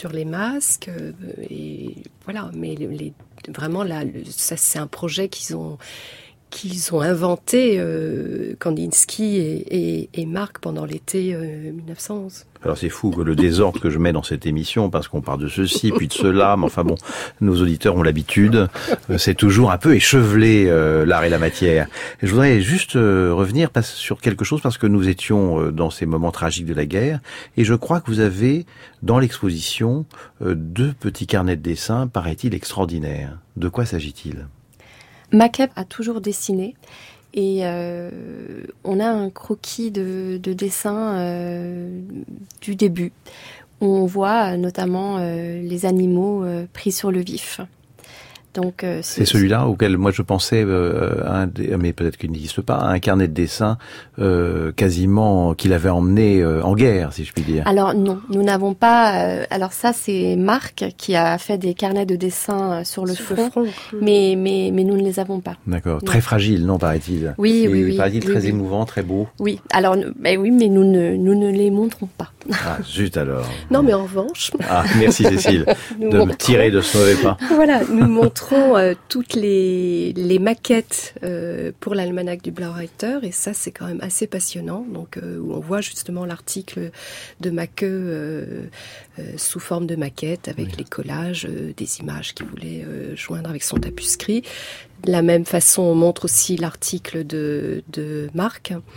Et voilà, mais vraiment là, ça c'est un projet qu'ils ont inventé, Kandinsky et Marc, pendant l'été 1911. Alors c'est fou que le désordre que je mets dans cette émission, parce qu'on parle de ceci, puis de cela, mais enfin bon, nos auditeurs ont l'habitude, c'est toujours un peu échevelé, l'art et la matière. Et je voudrais juste revenir sur quelque chose, parce que nous étions dans ces moments tragiques de la guerre, et je crois que vous avez, dans l'exposition, deux petits carnets de dessin, paraît-il, extraordinaires. De quoi s'agit-il? Macke a toujours dessiné et on a un croquis de dessin du début où on voit notamment les animaux pris sur le vif. Donc, c'est celui-là auquel moi je pensais, mais peut-être qu'il n'existe pas, un carnet de dessin quasiment qu'il avait emmené en guerre, si je puis dire. Alors non, nous n'avons pas. Alors ça, c'est Marc qui a fait des carnets de dessin sur le front. Mais nous ne les avons pas. D'accord. Très fragile, non, paraît-il. Oui. Paraît-il très émouvant, très beau. Oui. Alors, mais nous ne les montrons pas. Ah, zut alors. Non, mais en revanche. Ah, merci Cécile de me tirer de ce mauvais pas. Voilà, nous montrons toutes les maquettes pour l'almanach du Blaue Reiter, et ça c'est quand même assez passionnant. Donc où on voit justement l'article de Macke sous forme de maquette avec les collages des images qu'il voulait joindre avec son tapuscrit. De la même façon, on montre aussi l'article de Marc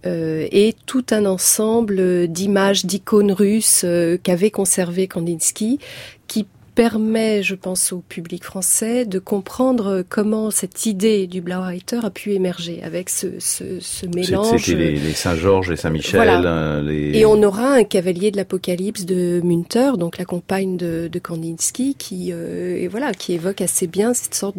et tout un ensemble d'images, d'icônes russes qu'avait conservé Kandinsky, qui permet, je pense, au public français de comprendre comment cette idée du Blaureiter a pu émerger avec ce mélange. C'était les Saint-Georges, les Saint-Michel. Voilà. Et on aura un cavalier de l'Apocalypse de Münter, donc la compagne de Kandinsky, qui évoque assez bien cette sorte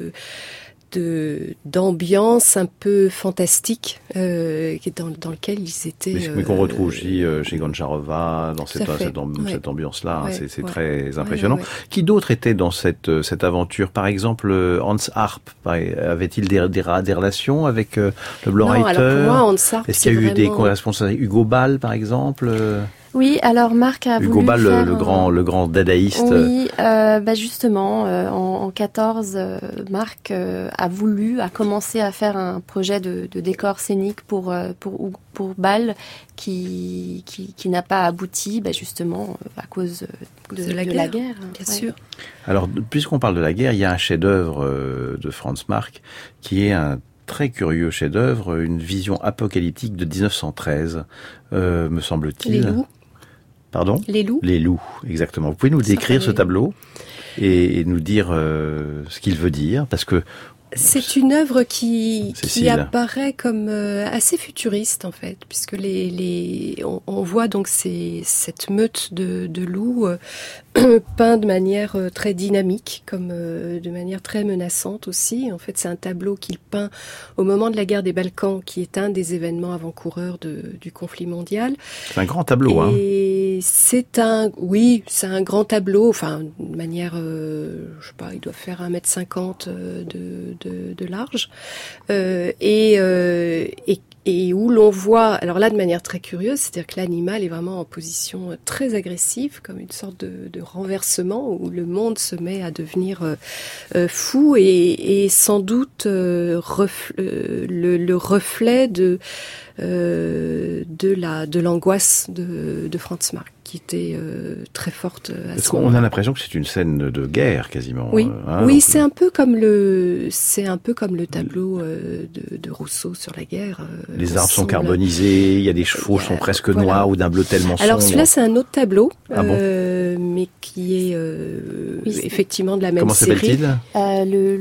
d'ambiance un peu fantastique dans lequel ils étaient. Mais qu'on retrouve aussi chez Goncharova dans cette ambiance-là. Ouais, c'est très impressionnant. Ouais. Qui d'autre était dans cette aventure? Par exemple, Hans Arp, avait-il des relations avec le Blaureiter? Non, alors pour moi, Hans Arp, est-ce qu'il y a eu des correspondances? Hugo Ball, par exemple? Oui, alors Marc a voulu Hugo Ball, faire le grand dadaïste. Oui, justement, en 14, Marc a commencé à faire un projet de décor scénique pour Ball qui n'a pas abouti, justement à cause de la guerre. Bien sûr. Alors, puisqu'on parle de la guerre, il y a un chef-d'œuvre de Franz Marc qui est un très curieux chef-d'œuvre, une vision apocalyptique de 1913, me semble-t-il. Les loups. Pardon ? Les loups. Les loups, exactement. Vous pouvez nous décrire ce tableau et nous dire ce qu'il veut dire, parce que c'est une œuvre qui apparaît comme assez futuriste en fait, puisque on voit donc cette meute de loups peint de manière très dynamique, comme de manière très menaçante aussi. En fait, c'est un tableau qu'il peint au moment de la guerre des Balkans, qui est un des événements avant-coureurs du conflit mondial. C'est un grand tableau, et c'est un grand tableau, enfin, de manière, je sais pas, il doit faire 1m50 de large, et où l'on voit, alors là de manière très curieuse, c'est-à-dire que l'animal est vraiment en position très agressive, comme une sorte de renversement où le monde se met à devenir fou et sans doute le reflet de l'angoisse de Franz Marc, qui était très forte à ce moment-là. On a l'impression que c'est une scène de guerre quasiment. Oui, oui, c'est un peu comme le tableau de Rousseau sur la guerre. Les arbres sont carbonisés, il y a des chevaux sont presque noirs ou d'un bleu tellement sombre. Alors celui-là, c'est un autre tableau, mais qui est effectivement de la même série. Comment s'appelle-t-il ?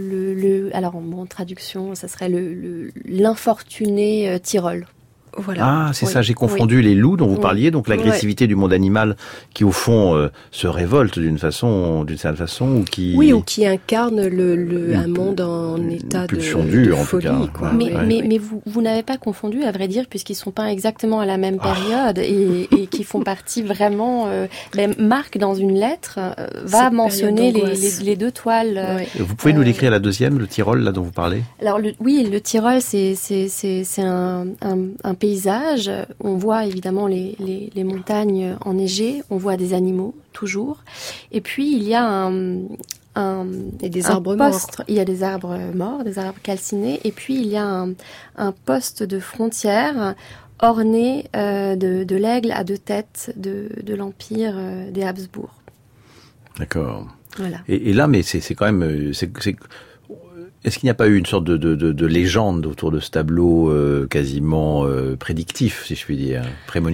Alors en traduction, ça serait l'infortuné Tyrol. Voilà. Ah, c'est ça, j'ai confondu les loups dont vous parliez, donc l'agressivité du monde animal qui au fond se révolte d'une certaine façon, ou qui... Oui, ou qui incarne un monde en état de folie. En tout cas. Quoi. Mais vous n'avez pas confondu, à vrai dire, puisqu'ils sont peints exactement à la même période et qui font partie vraiment... Marc, dans une lettre, va mentionner les deux toiles. Vous pouvez nous décrire la deuxième, le Tyrol, là dont vous parlez ? Alors, le Tyrol, c'est un paysage. On voit évidemment les montagnes enneigées, on voit des animaux, toujours. Et puis, il y a des arbres morts. Il y a des arbres morts, des arbres calcinés. Et puis, il y a un poste de frontière orné de l'aigle à deux têtes de l'Empire des Habsbourg. D'accord. Voilà. Et là, mais c'est quand même... Est-ce qu'il n'y a pas eu une sorte de légende autour de ce tableau quasiment prédictif, si je puis dire, prémonitoire ?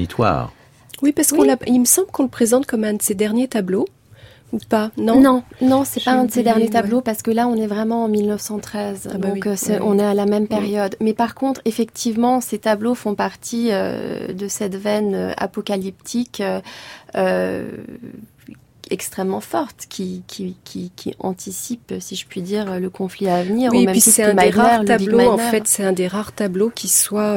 Oui, parce il me semble qu'on le présente comme un de ses derniers tableaux, ou pas ? Non, c'est pas un de ses derniers tableaux, parce que là, on est vraiment en 1913, on est à la même période. Mais par contre, effectivement, ces tableaux font partie de cette veine apocalyptique extrêmement forte qui anticipe, si je puis dire, le conflit à venir. Oui, puis c'est un des rares tableaux, en fait, c'est un des rares tableaux qui soit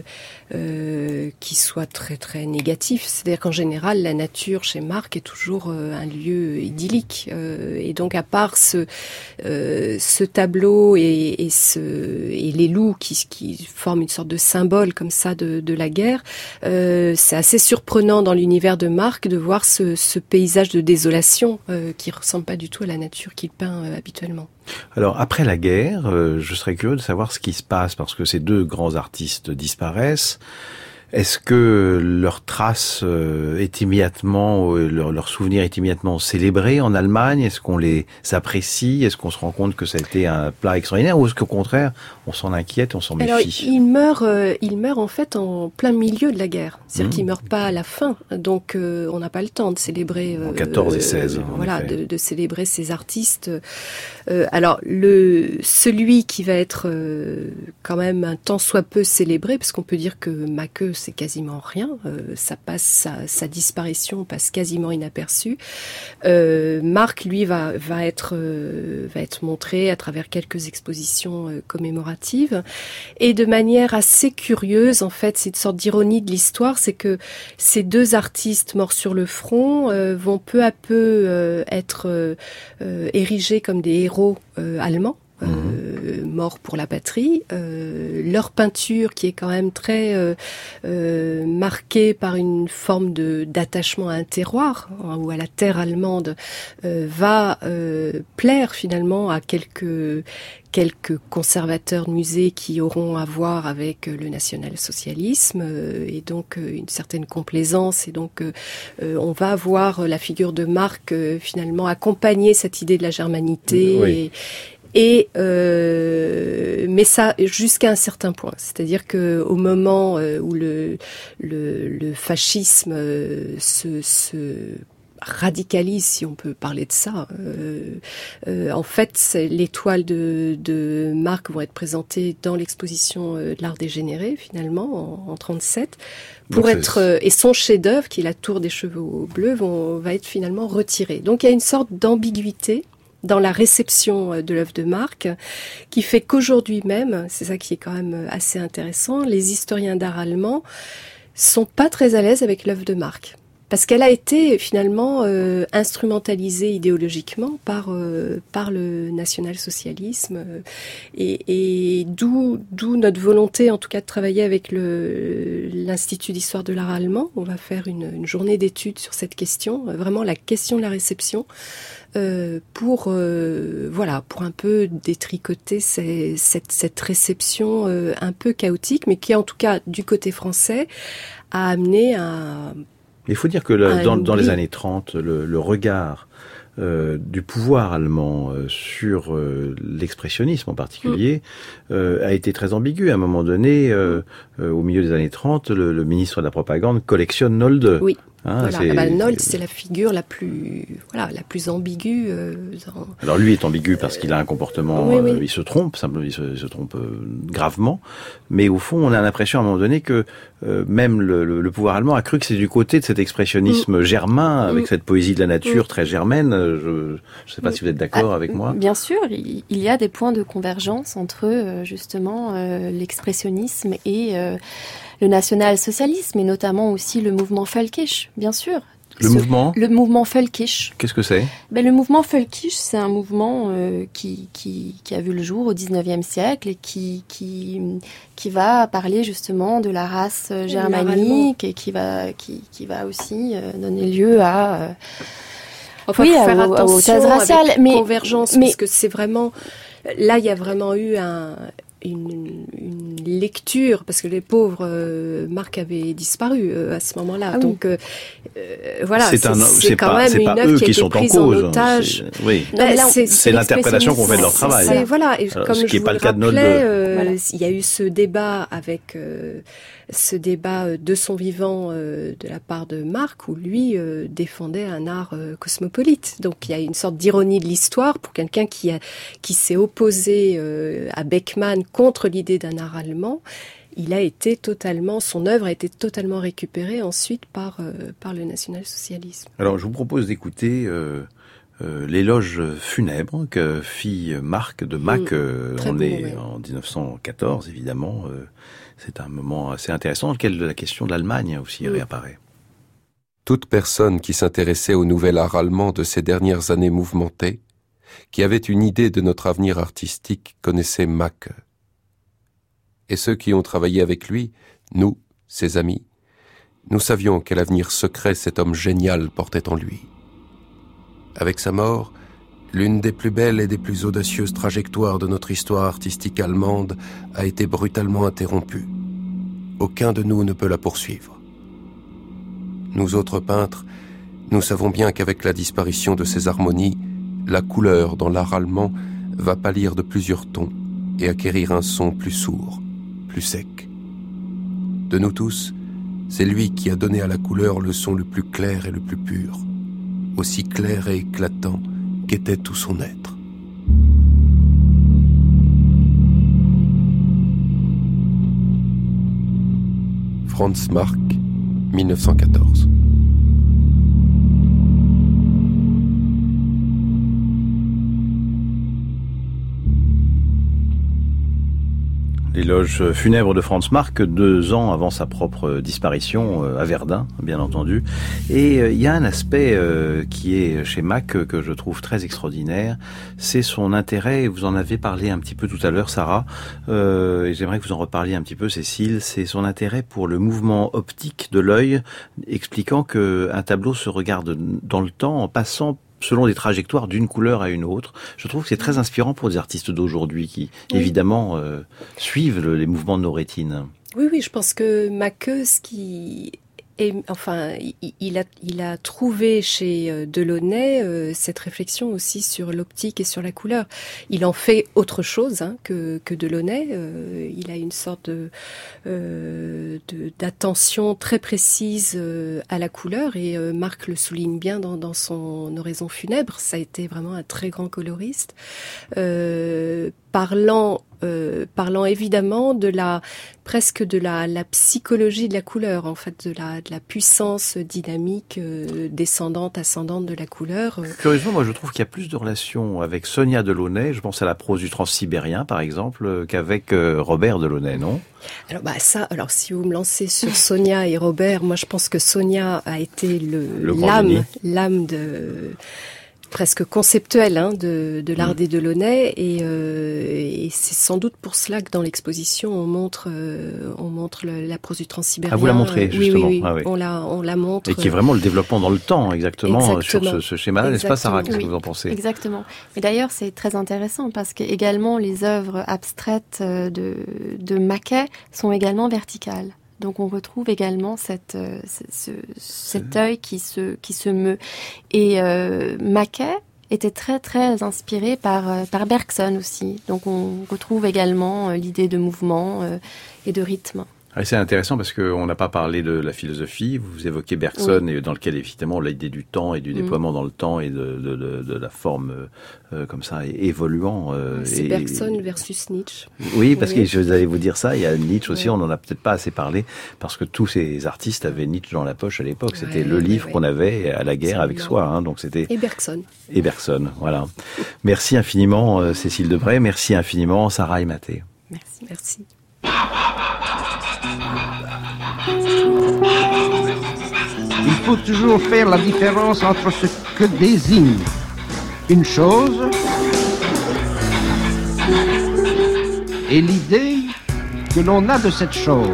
très très négatif. C'est-à-dire qu'en général, la nature chez Marc est toujours un lieu idyllique. Et donc, à part ce tableau et les loups qui forment une sorte de symbole comme ça de la guerre, c'est assez surprenant dans l'univers de Marc de voir ce paysage de désolation qui ressemble pas du tout à la nature qu'il peint habituellement. Alors, après la guerre, je serais curieux de savoir ce qui se passe, parce que ces deux grands artistes disparaissent. Est-ce que leur trace est immédiatement, leur souvenir est immédiatement célébré en Allemagne? Est-ce qu'on les apprécie? Est-ce qu'on se rend compte que ça a été un plat extraordinaire? Ou est-ce qu'au contraire, on s'en inquiète, on s'en méfie? Alors, il meurt en fait en plein milieu de la guerre. C'est-à-dire qu'il meurt pas à la fin. Donc, on n'a pas le temps de célébrer... en 14 et 16. Voilà, de célébrer ces artistes. Alors, celui qui va être quand même un tant soit peu célébré, parce qu'on peut dire que Macke, c'est quasiment rien. Sa disparition passe quasiment inaperçue. Marc, lui, va être montré à travers quelques expositions commémoratives. Et de manière assez curieuse, en fait, c'est une sorte d'ironie de l'histoire, c'est que ces deux artistes morts sur le front vont peu à peu être érigés comme des héros allemands. Morts pour la patrie. Leur peinture, qui est quand même très marquée par une forme d'attachement à un terroir, hein, ou à la terre allemande, va plaire finalement à quelques conservateurs de musées qui auront à voir avec le national-socialisme, et donc une certaine complaisance, et donc on va voir la figure de Marc finalement accompagner cette idée de la germanité. Oui. Mais ça jusqu'à un certain point, c'est-à-dire que au moment où le fascisme se radicalise, si on peut parler de ça, en fait, les toiles de Marc vont être présentées dans l'exposition de l'art dégénéré, finalement, en 37, et son chef-d'œuvre, qui est la Tour des Chevaux Bleus, va être finalement retiré. Donc il y a une sorte d'ambiguïté dans la réception de l'œuvre de Marc, qui fait qu'aujourd'hui même, c'est ça qui est quand même assez intéressant, les historiens d'art allemands sont pas très à l'aise avec l'œuvre de Marc. Parce qu'elle a été finalement instrumentalisée idéologiquement par le national-socialisme, et d'où notre volonté, en tout cas, de travailler avec l'Institut d'histoire de l'art allemand. On va faire une journée d'études sur cette question, vraiment la question de la réception, pour un peu détricoter cette réception un peu chaotique, mais qui, en tout cas, du côté français, a amené à... Il faut dire que dans les années 30, le regard du pouvoir allemand sur l'expressionnisme en particulier a été très ambigu. À un moment donné, au milieu des années 30, le ministre de la Propagande collectionne Nolde. Oui. Hein, Nolde, c'est la figure la plus ambiguë. Alors lui est ambigu parce qu'il a un comportement, oui. Il se trompe, il se trompe gravement, mais au fond on a l'impression à un moment donné que même le pouvoir allemand a cru que c'est du côté de cet expressionnisme germain, avec cette poésie de la nature très germaine. Je ne sais pas si vous êtes d'accord avec moi. Bien sûr, il y a des points de convergence entre justement l'expressionnisme et le national-socialisme, et notamment aussi le mouvement völkisch, bien sûr. Le mouvement völkisch. Qu'est-ce que c'est? Le mouvement völkisch, c'est un mouvement qui a vu le jour au 19e siècle, et qui va parler justement de la race germanique, et qui va aussi donner lieu à... Enfin, faut faire attention aux thèses raciales, avec convergence, parce que c'est vraiment... Là, il y a vraiment eu une lecture, parce que les pauvres Marc avait disparu à ce moment-là. Ah oui. Donc voilà, c'est quand même une œuvre qui a été prise en otage. C'est l'interprétation qu'on fait de leur travail. Voilà, et comme je vous le rappelais, il y a eu ce débat de son vivant de la part de Marc, où lui défendait un art cosmopolite. Donc il y a une sorte d'ironie de l'histoire pour quelqu'un qui s'est opposé à Beckmann contre l'idée d'un art allemand. Son œuvre a été totalement récupérée ensuite par le national-socialisme. Alors je vous propose d'écouter l'éloge funèbre que fit Marc de Macke. On est en 1914, évidemment. C'est un moment assez intéressant dans lequel la question de l'Allemagne aussi réapparaît. Toute personne qui s'intéressait au nouvel art allemand de ces dernières années mouvementées, qui avait une idée de notre avenir artistique, connaissait Macke. Et ceux qui ont travaillé avec lui, nous, ses amis, nous savions quel avenir secret cet homme génial portait en lui. Avec sa mort, l'une des plus belles et des plus audacieuses trajectoires de notre histoire artistique allemande a été brutalement interrompue. aucun de nous ne peut la poursuivre. Nous autres peintres, nous savons bien qu'avec la disparition de ces harmonies, la couleur dans l'art allemand va pâlir de plusieurs tons et acquérir un son plus sourd, plus sec. De nous tous, c'est lui qui a donné à la couleur le son le plus clair et le plus pur, aussi clair et éclatant qu'était tout son être. Franz Marc, 1914. L'éloge funèbre de Franz Marc, 2 ans avant sa propre disparition, à Verdun, bien entendu. Et il y a un aspect qui est chez Mack que je trouve très extraordinaire, c'est son intérêt, et vous en avez parlé un petit peu tout à l'heure, Sarah, et j'aimerais que vous en reparliez un petit peu, Cécile, c'est son intérêt pour le mouvement optique de l'œil, expliquant qu'un tableau se regarde dans le temps en passant selon des trajectoires d'une couleur à une autre. Je trouve que c'est très inspirant pour des artistes d'aujourd'hui qui, évidemment, suivent les mouvements de nos rétines. Oui, je pense que Mack, il a trouvé chez Delaunay cette réflexion aussi sur l'optique et sur la couleur. Il en fait autre chose que Delaunay. Il a une sorte d'attention très précise à la couleur et Marc le souligne bien dans son oraison funèbre. Ça a été vraiment un très grand coloriste. Parlant évidemment de la psychologie de la couleur, en fait, de la puissance dynamique descendante, ascendante de la couleur. Curieusement, moi je trouve qu'il y a plus de relations avec Sonia Delaunay, je pense à la prose du Transsibérien par exemple, qu'avec Robert Delaunay, non ? Alors si vous me lancez sur Sonia et Robert, moi je pense que Sonia a été l'âme de presque conceptuel de l'art des Delaunay et c'est sans doute pour cela que dans l'exposition on montre la prose du Transsibérien. Ah, vous la montrez justement. Oui. Ah, oui. On la montre. Et qui est vraiment le développement dans le temps, exactement. Sur ce schéma-là, n'est-ce pas, Sarah ? Qu'est-ce que vous en pensez ? Exactement. Mais d'ailleurs, c'est très intéressant parce que également les œuvres abstraites de Maquet sont également verticales. Donc on retrouve également cet œil qui se meut. Et Maquet était très très inspiré par Bergson aussi. Donc on retrouve également l'idée de mouvement et de rythme. C'est intéressant parce qu'on n'a pas parlé de la philosophie. Vous évoquez Bergson, et dans lequel évidemment l'idée du temps et du déploiement dans le temps et de la forme comme ça évoluant. C'est Bergson versus Nietzsche. Oui, parce que je allais vous dire ça. Il y a Nietzsche aussi. On n'en a peut-être pas assez parlé parce que tous ces artistes avaient Nietzsche dans la poche à l'époque. C'était le livre qu'on avait à la guerre avec soi. Donc c'était. Et Bergson. Voilà. Merci infiniment, Cécile Debray. Merci infiniment, Sarah Aymaté. Merci. Il faut toujours faire la différence entre ce que désigne une chose et l'idée que l'on a de cette chose.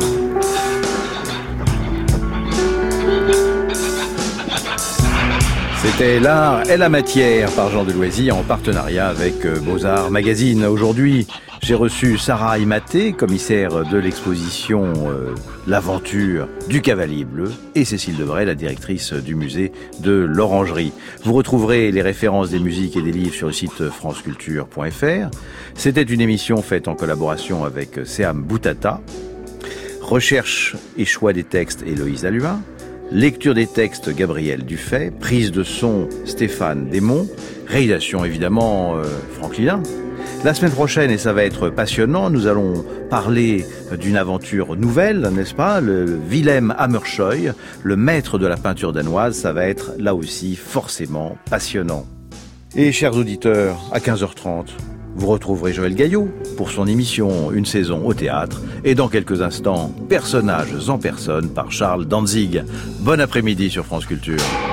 C'était L'Art et la Matière par Jean Deloisy en partenariat avec Beaux-Arts Magazine. Aujourd'hui, j'ai reçu Sarah Aymaté, commissaire de l'exposition L'aventure du Cavalier Bleu, et Cécile Debray, la directrice du musée de l'Orangerie. Vous retrouverez les références des musiques et des livres sur le site franceculture.fr. C'était une émission faite en collaboration avec Seam Boutata. Recherche et choix des textes, Héloïse Alluin. Lecture des textes, Gabriel Dufay. Prise de son, Stéphane Desmonts. Réalisation, évidemment, Franck Lilin. La semaine prochaine, et ça va être passionnant, nous allons parler d'une aventure nouvelle, n'est-ce pas ? Le Willem Hammershøi, le maître de la peinture danoise, ça va être là aussi forcément passionnant. Et chers auditeurs, à 15h30, vous retrouverez Joël Gaillot pour son émission Une saison au théâtre. Et dans quelques instants, Personnages en personne par Charles Danzig. Bon après-midi sur France Culture.